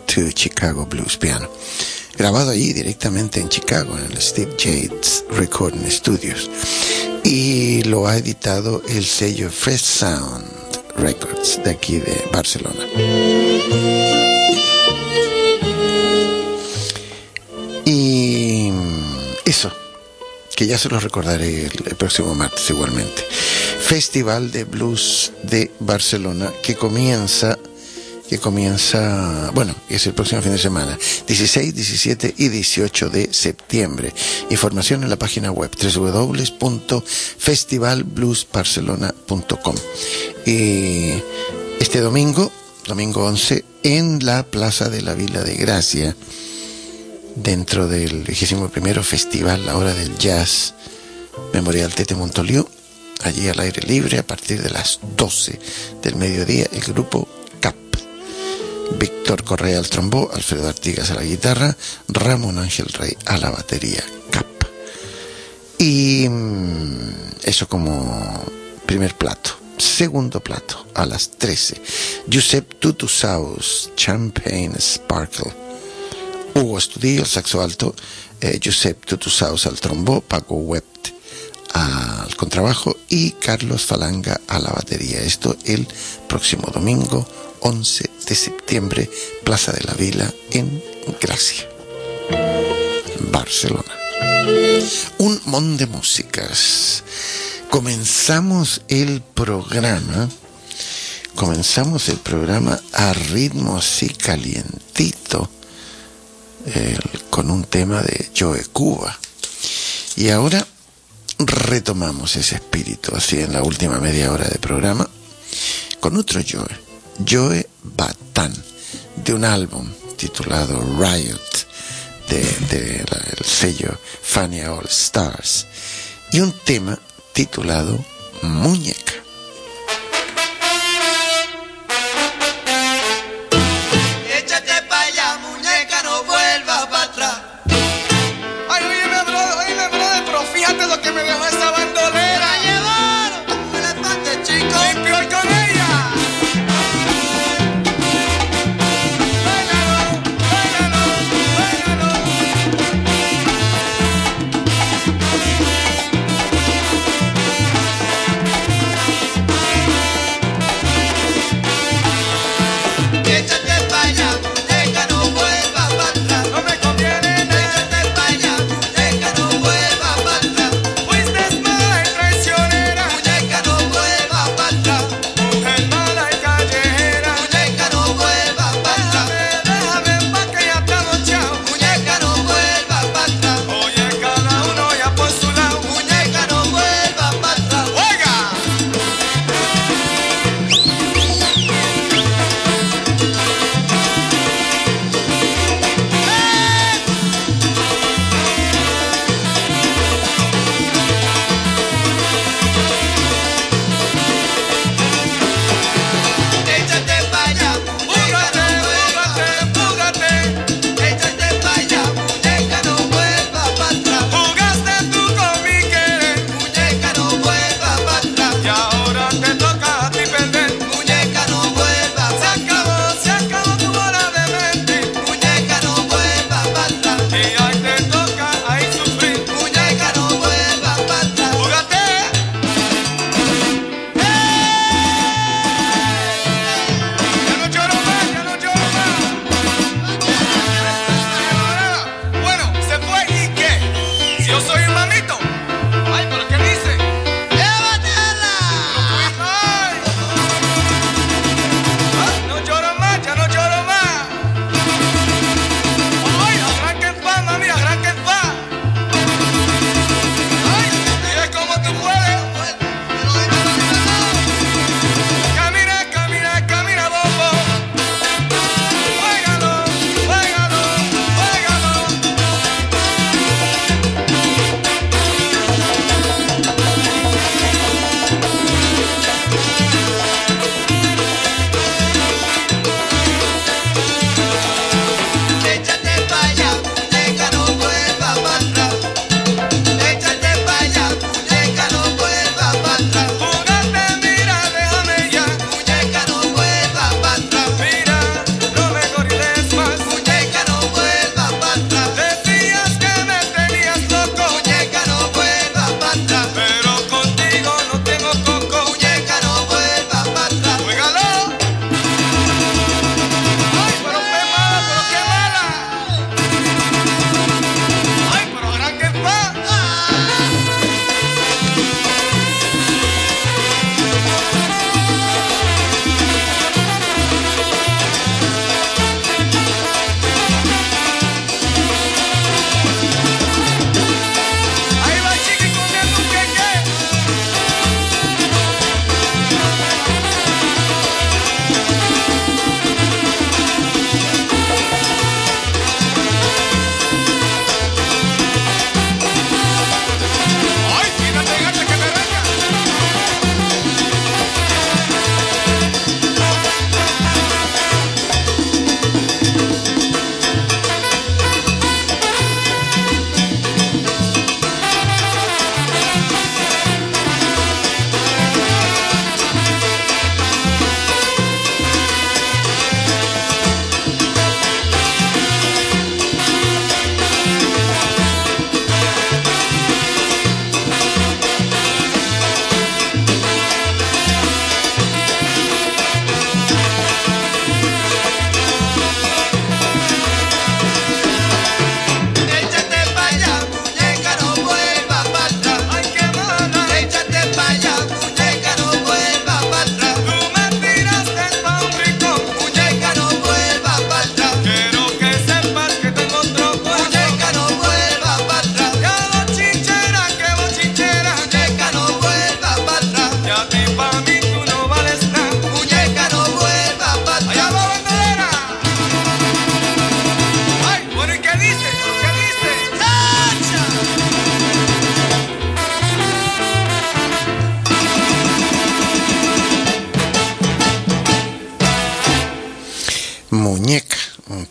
to Chicago Blues Piano. Grabado allí directamente en Chicago, en el Steve Yates Recording Studios. Y lo ha editado el sello Fresh Sound Records de aquí de Barcelona. Y eso, que ya se los recordaré el, el próximo martes igualmente. Festival de Blues de Barcelona que comienza, que comienza, bueno, es el próximo fin de semana, dieciséis, diecisiete y dieciocho de septiembre. Información en la página web doble u doble u doble u punto festival blues barcelona punto com. Y este domingo, domingo once, en la Plaza de la Vila de Gracia, dentro del vigésimo primero Festival La Hora del Jazz Memorial Tete Montoliu, allí al aire libre a partir de las doce del mediodía, el grupo C A P. Víctor Correa al trombón, Alfredo Artigas a la guitarra, Ramón Ángel Rey a la batería. C A P. Y eso como primer plato. Segundo plato, a las trece, Josep Tutusaus, Champagne Sparkle. Hugo Estudillo, al saxo alto, eh, Josep Tutusaus al trombón, Paco Wept al contrabajo y Carlos Falanga a la batería. Esto el próximo domingo once de septiembre, Plaza de la Vila en Gracia, Barcelona. Un montón de músicas. Comenzamos el programa, comenzamos el programa a ritmo así calientito, el, con un tema de Joe Cuba. Y ahora retomamos ese espíritu así en la última media hora de programa con otro Joe, Joe Batán, de un álbum titulado Riot de, de la, el sello Fania All Stars, y un tema titulado Muñeca. Échate pa' allá, muñeca, no vuelvas para atrás. Ay, oíme, brother, oíme, brother, pero fíjate lo que me dejó esa bandolera. La llevaron, un elefante, chico. Limpio con ella. Báilalo, báilalo, báilalo.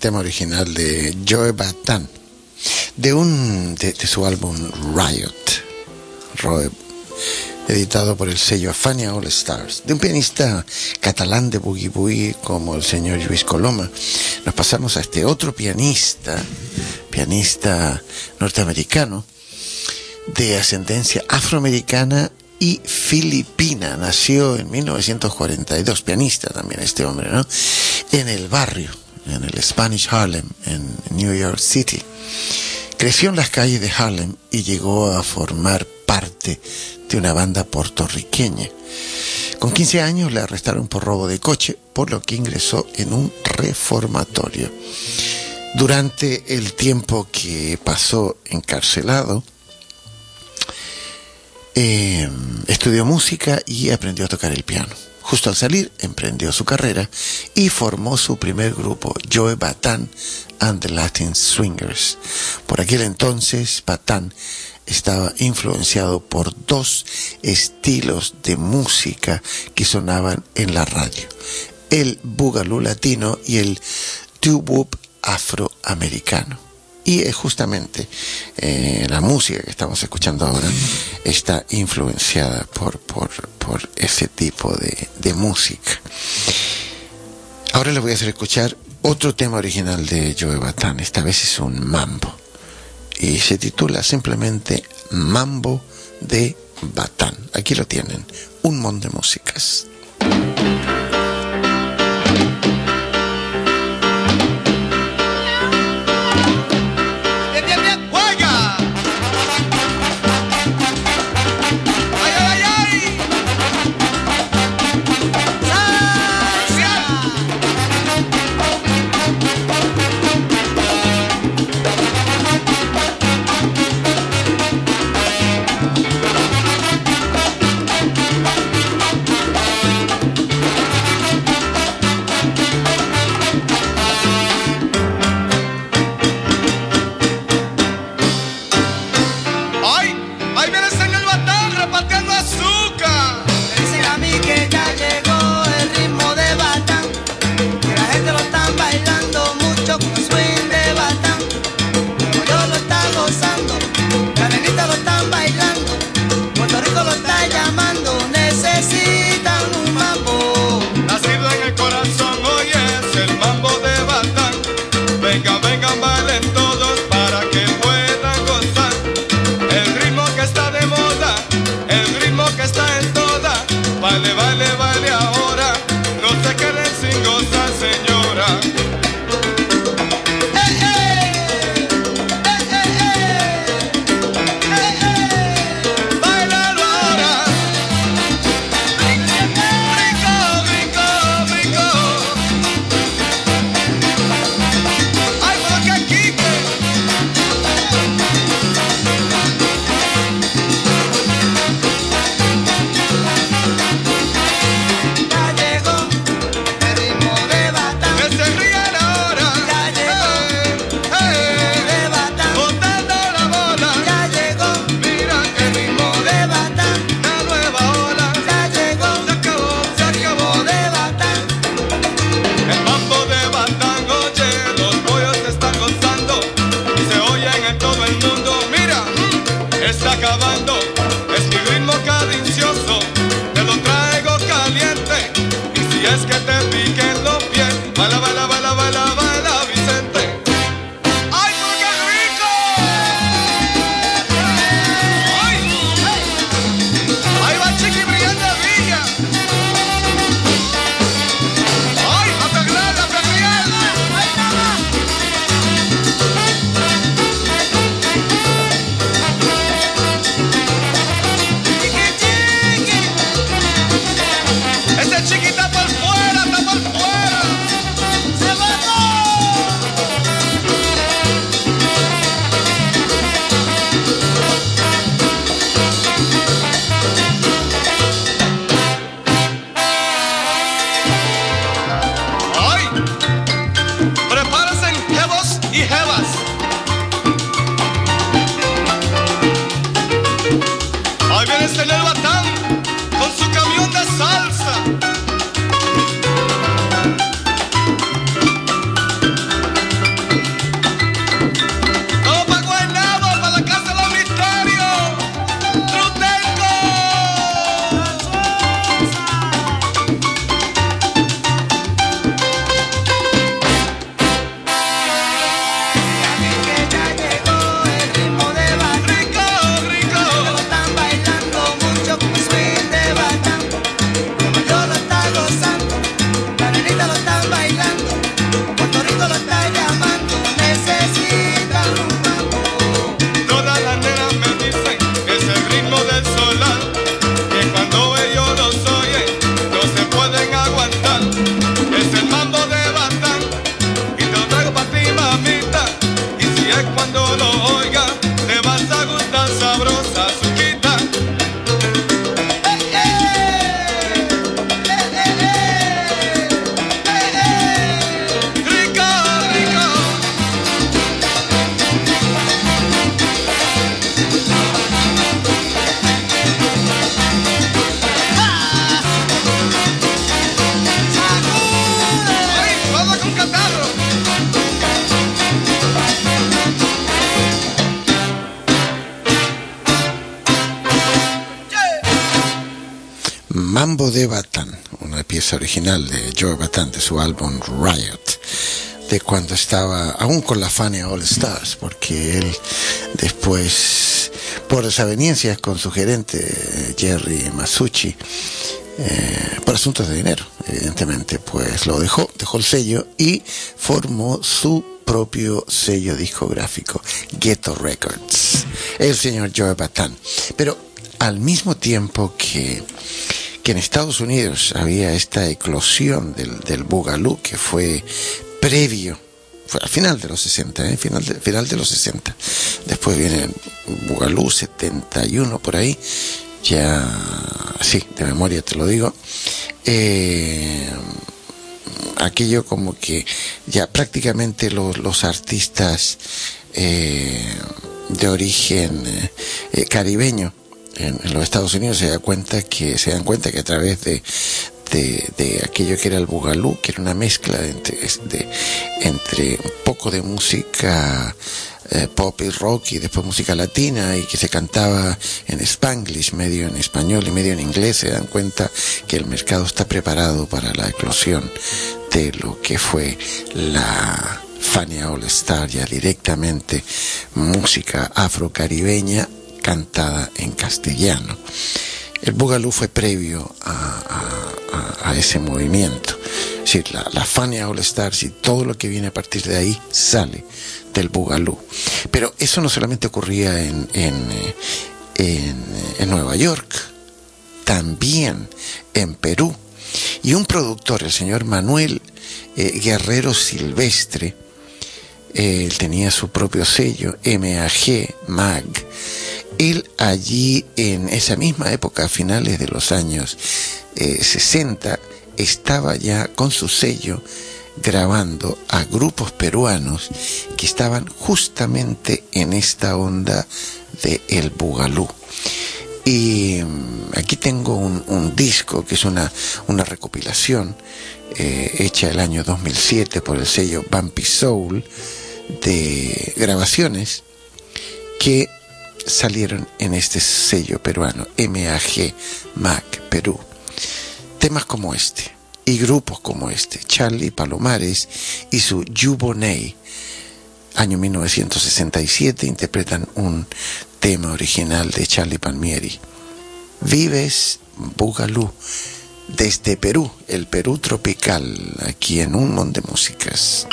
tema original de Joe Bataan, de un de, de su álbum Riot, Roe, editado por el sello Fania All Stars, de un pianista catalán de boogie boogie como el señor Lluís Coloma. Nos pasamos a este otro pianista, pianista norteamericano, de ascendencia afroamericana y filipina. Nació en mil novecientos cuarenta y dos, pianista también este hombre, ¿no? En el barrio, en el Spanish Harlem, en New York City. Creció en las calles de Harlem y llegó a formar parte de una banda puertorriqueña. Con quince años le arrestaron por robo de coche, por lo que ingresó en un reformatorio. Durante el tiempo que pasó encarcelado, eh, estudió música y aprendió a tocar el piano. Justo al salir, emprendió su carrera y formó su primer grupo, Joe Bataan and the Latin Swingers. Por aquel entonces, Bataan estaba influenciado por dos estilos de música que sonaban en la radio: el boogaloo latino y el doo-wop afroamericano. Y es justamente eh, la música que estamos escuchando ahora está influenciada por, por, por ese tipo de, de música. Ahora les voy a hacer escuchar otro tema original de Joe Bataan. Esta vez es un mambo y se titula simplemente Mambo de Bataan. Aquí lo tienen, un montón de músicas. Thank cuando lo oigas te vas a gustar sabrosa azuquita. ¡Eh, eh! ¡Eh, eh, eh! ¡Eh, eh! ¡Rico, rico! ¡Ah! ¡Ay, todo con catarro! Mambo de Batán, una pieza original de Joe Batán de su álbum Riot, de cuando estaba aún con la Fania All Stars, porque él después, por desavenencias con su gerente Jerry Masucci, eh, por asuntos de dinero, evidentemente, pues lo dejó, dejó el sello y formó su propio sello discográfico, Ghetto Records, el señor Joe Batán. Pero al mismo tiempo que que en Estados Unidos había esta eclosión del, del Boogaloo, que fue previo, fue al final de los sesenta, ¿eh? final, de, final de los sesenta. Después viene el Boogaloo setenta y uno por ahí, ya, sí, de memoria te lo digo. Eh, aquello como que ya prácticamente los, los artistas eh, de origen eh, caribeño En, en los Estados Unidos se da cuenta que se dan cuenta que a través de de, de aquello que era el Boogaloo, que era una mezcla de, de, entre un poco de música eh, pop y rock y después música latina, y que se cantaba en Spanglish, medio en español y medio en inglés, se dan cuenta que el mercado está preparado para la eclosión de lo que fue la Fania All Star, ya directamente música afrocaribeña cantada en castellano. El Boogaloo fue previo a, a, a, a ese movimiento. Es decir, la, la Fania All Stars y todo lo que viene a partir de ahí sale del Boogaloo. Pero eso no solamente ocurría en, en, en, en Nueva York, también en Perú. Y un productor, el señor Manuel eh, Guerrero Silvestre, eh, él tenía su propio sello, M A G, M A G. Él allí en esa misma época, a finales de los años eh, sesenta, estaba ya con su sello grabando a grupos peruanos que estaban justamente en esta onda de el Boogaloo. Y aquí tengo un, un disco que es una, una recopilación eh, hecha el año dos mil siete por el sello Bumpy Soul, de grabaciones que salieron en este sello peruano, M A G M A C Perú. Temas como este y grupos como este, Charlie Palomares y su Yuboney, año mil novecientos sesenta y siete, interpretan un tema original de Charlie Palmieri, Vives Boogaloo, desde Perú, el Perú tropical, aquí en Un Mon de Músicas.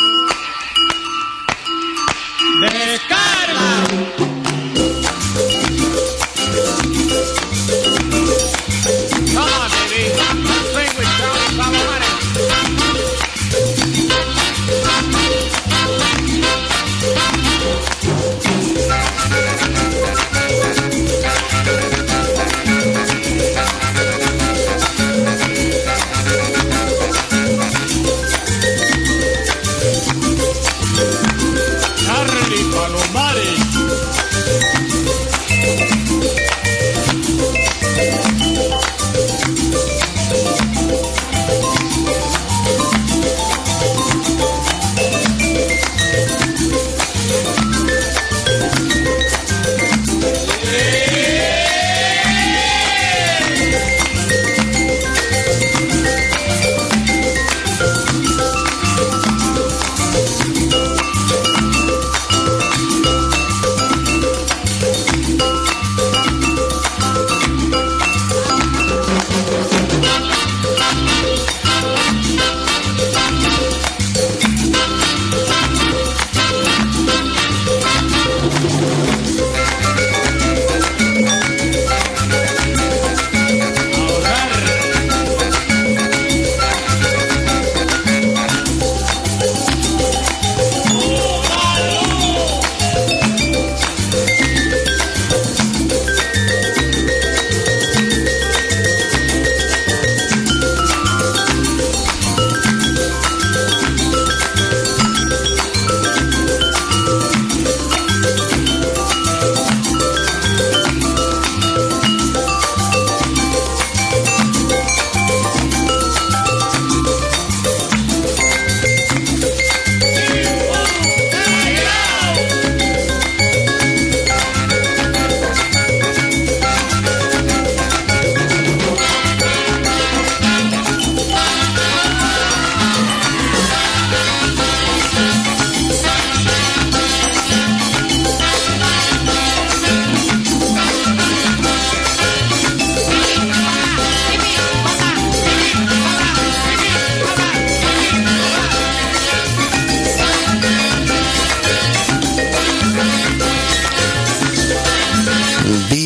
¡Descarga! Come on, baby. Sing with Charlie Palomares. Charlie Palomares.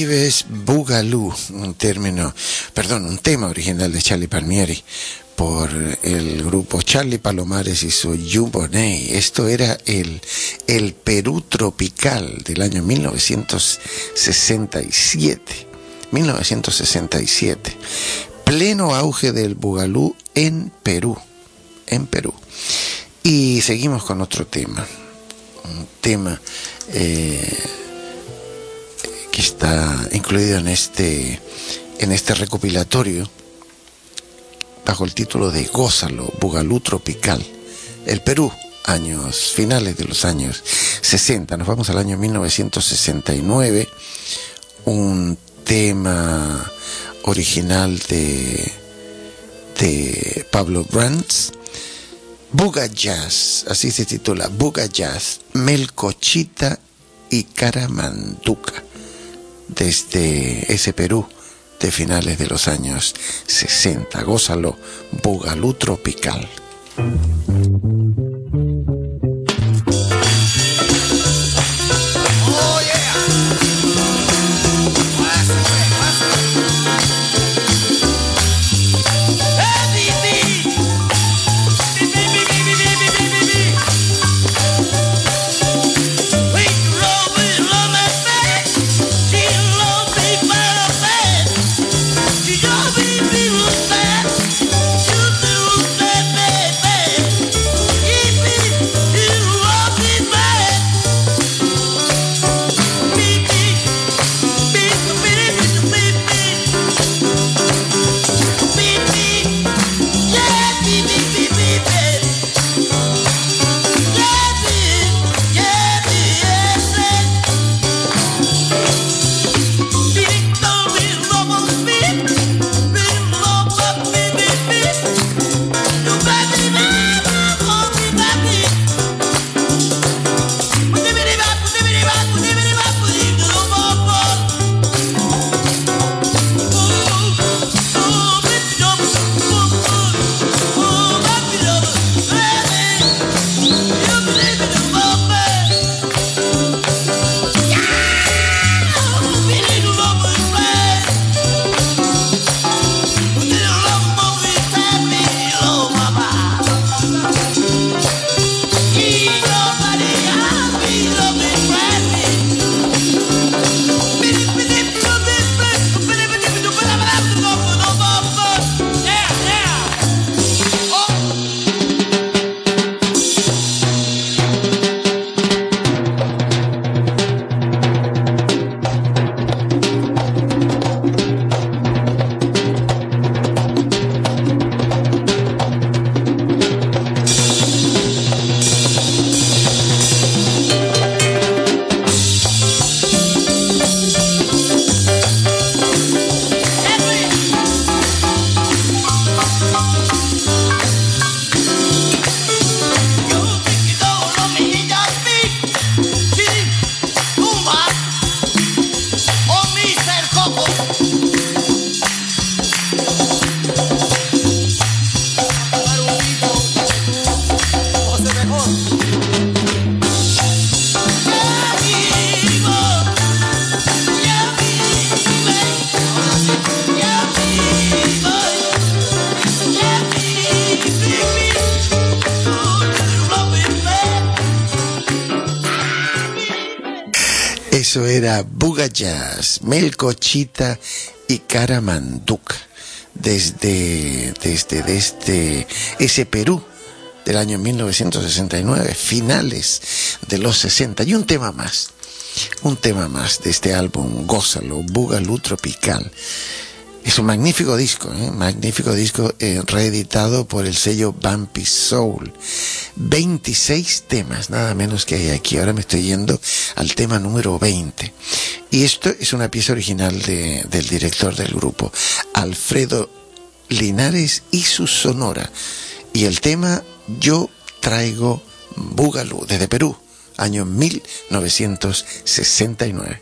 Vives Boogaloo, un término, perdón, un tema original de Charlie Palmieri por el grupo Charlie Palomares y su Yuboney. Esto era el, el Perú tropical del año mil novecientos sesenta y siete. mil novecientos sesenta y siete. Pleno auge del Boogaloo en Perú. En Perú. Y seguimos con otro tema. Un tema eh, que está incluido en este, en este recopilatorio bajo el título de Gózalo, Boogaloo tropical. El Perú, años finales de los años sesenta. Nos vamos al año mil novecientos sesenta y nueve. Un tema original de, de Pablo Brands. Buga Jazz, así se titula, Buga Jazz, Melcochita y Caramanduca, desde ese Perú de finales de los años sesenta. Gózalo, Boogaloo tropical. Eso era Buga Jazz, Melcochita y Caramanduca, desde, desde, desde ese Perú del año mil novecientos sesenta y nueve, finales de los sesenta. Y un tema más, un tema más de este álbum, Gózalo, Boogaloo tropical. Es un magnífico disco, ¿eh? magnífico disco eh, reeditado por el sello Bumpy Soul. veintiséis temas, nada menos que hay aquí. Ahora me estoy yendo al tema número veinte. Y esto es una pieza original de, del director del grupo, Alfredo Linares y su Sonora. Y el tema Yo Traigo Boogaloo, desde Perú, año mil novecientos sesenta y nueve.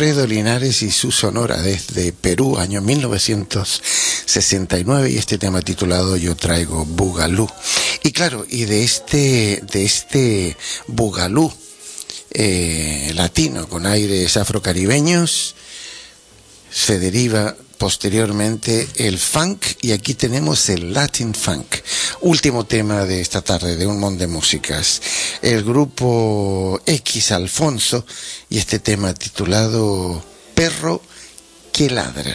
Alfredo Linares y su sonora desde Perú, año mil novecientos sesenta y nueve, y este tema titulado Yo traigo Bugalú. Y claro, y de este, de este Bugalú eh, latino con aires afrocaribeños se deriva posteriormente el funk, y aquí tenemos el Latin Funk. Último tema de esta tarde de Un Mon de Músicas. El grupo X Alfonso y este tema titulado Perro que ladra.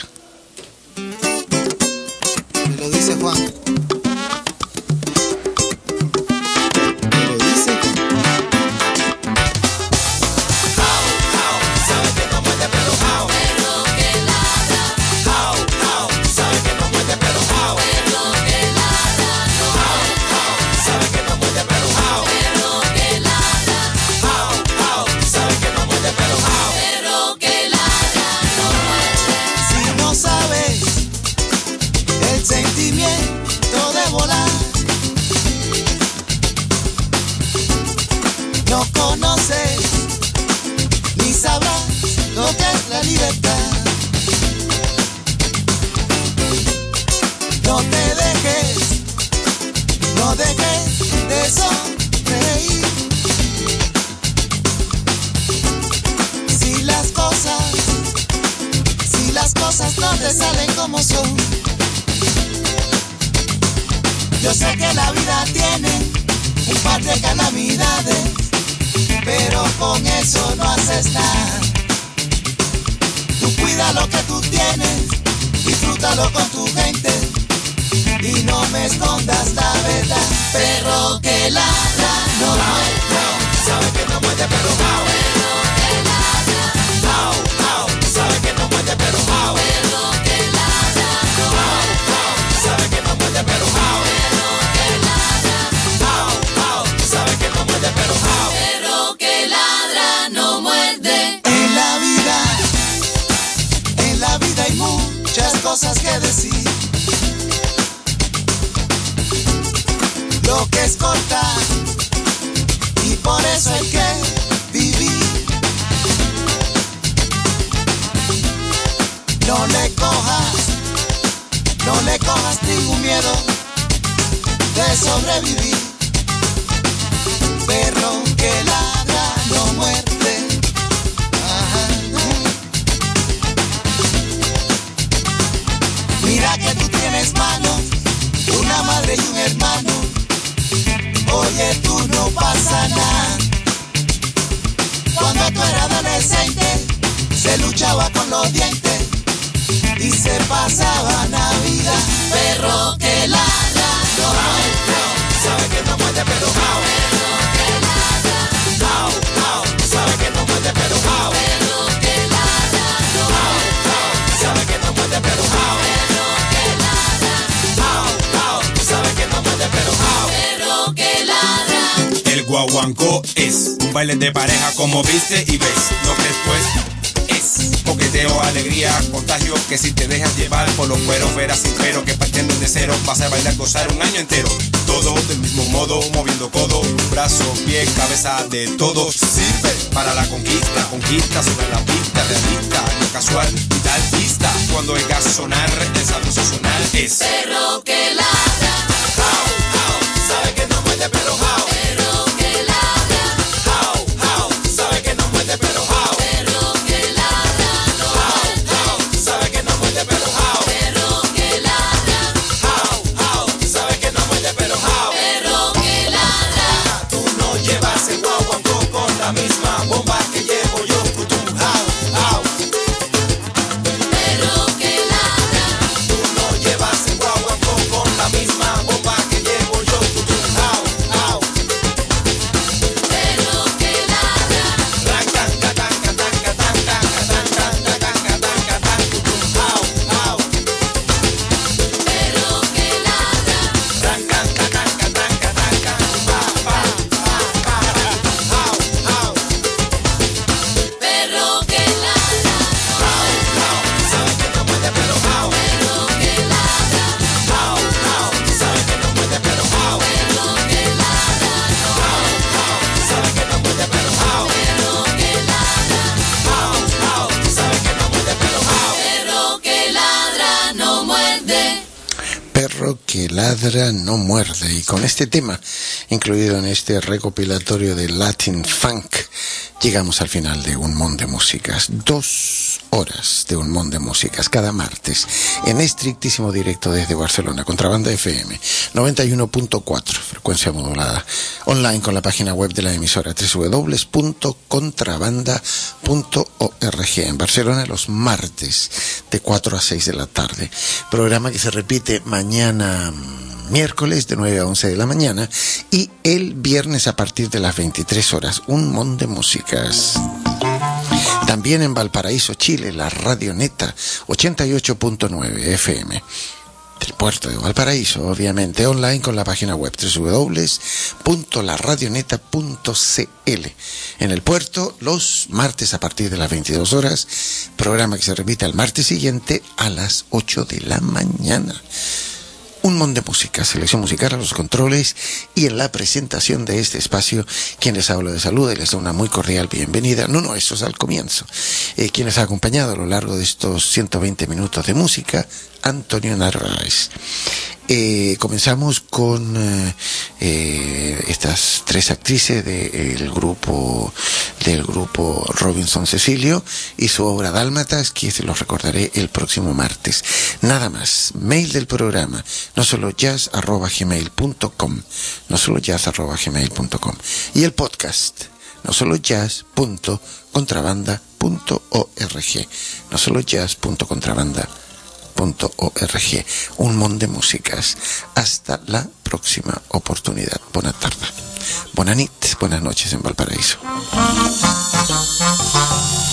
Me lo dice Juan. No conoces ni sabrás lo que es la libertad. No te dejes, no dejes de sonreír. Si las cosas, si las cosas no te salen como son, yo sé que la vida tiene un par de calamidades, pero con eso no haces nada. Tú cuida lo que tú tienes, disfrútalo con tu gente y no me escondas la verdad. Perro que ladra no muerde, sabe que no muerde pero how. Perro que ladra, how, how, sabe que no muerde pero how. Perro que ladra no muerde, sabe que no muerde pero how. Perro que ladra, how, how, sabe que no muerde pero how. Perro que ladra no muerde. En la vida, en la vida hay muchas cosas que decir. Lo que es corta y por eso hay que vivir. No le cojas, no le cojas ningún miedo de sobrevivir. Perro que ladra no muerde. Ajá. Mira que tú tienes manos, una madre y un hermano. Oye, tú no pasa nada. Cuando tú eras adolescente, se luchaba con los dientes y se pasaba Navidad. Perro que ladra no muerde, sabe que no muerde pero how. Perro que ladra, how, how, sabe que no muerde pero how. Perro que ladra no muerde, sabe que no muerde pero how. Perro que ladra, how, how, sabe que no muerde pero how. Perro que ladra. El guaguancó es un baile de pareja como viste y ves. Lo que después es coqueteo, alegría, contagio, que si te dejas llevar por los cueros verás sin pero que partiendo de cero vas a bailar, gozar un año entero. Todo del mismo modo, moviendo codo, brazo, pie, cabeza, de todo sirve para la conquista. Conquista sobre la pista, realista, no casual y tal pista. Cuando oigas sonar, el sabroso sonar es perro que ladra, how, how, sabe que no muerde pero how. Perro que ladra, how, how, sabe que no muerde pero how. Perro que ladra, no muerde, sabe que no muerde pero how. Perro que ladra, how, how, sabe que no muerde pero how. Perro que ladra. Tú no llevas el guaguancó con la misma bomba que llevo yo, kutum, how, how. Perro que ladra. Tú no llevas el guaguancó con la misma bomba que llevo yo, kutum, how, how. perro que ladra no muerde. Y con este tema, incluido en este recopilatorio de Latin Funk, llegamos al final de Un Mon de Músicas. Dos horas de Un Mon de Músicas cada martes, en estrictísimo directo desde Barcelona, Contrabanda F M noventa y uno punto cuatro, frecuencia modulada, online con la página web de la emisora doble u doble u doble u punto contrabanda punto org. En Barcelona los martes de cuatro a seis de la tarde. Programa que se repite mañana miércoles de nueve a once de la mañana y el viernes a partir de las veintitrés horas. Un Mon de Músicas. También en Valparaíso, Chile, la Radioneta ochenta y ocho punto nueve F M. Del puerto de Valparaíso, obviamente, online con la página web doble u doble u doble u punto la radioneta punto c l. En el puerto, los martes a partir de las veintidós horas, programa que se repite al martes siguiente a las ocho de la mañana. Un Mon de Música, selección musical a los controles y en la presentación de este espacio, quien les habla de salud y les da una muy cordial bienvenida. No, no, eso es al comienzo. Eh, quien les ha acompañado a lo largo de estos ciento veinte minutos de música, Antonio Narváez. Eh, comenzamos con eh, eh, estas tres actrices del grupo del grupo Robinson Cecilio y su obra Dálmatas, que se los recordaré el próximo martes. Nada más. Mail del programa, no solo jazz arroba gmail punto com, no solo jazz arroba gmail punto com, y el podcast no solo jazz punto contrabanda punto org, no solo jazz punto contrabanda punto org. Un Mon de Músicas. Hasta la próxima oportunidad. Buena tarde. Buena nit. Buenas noches en Valparaíso.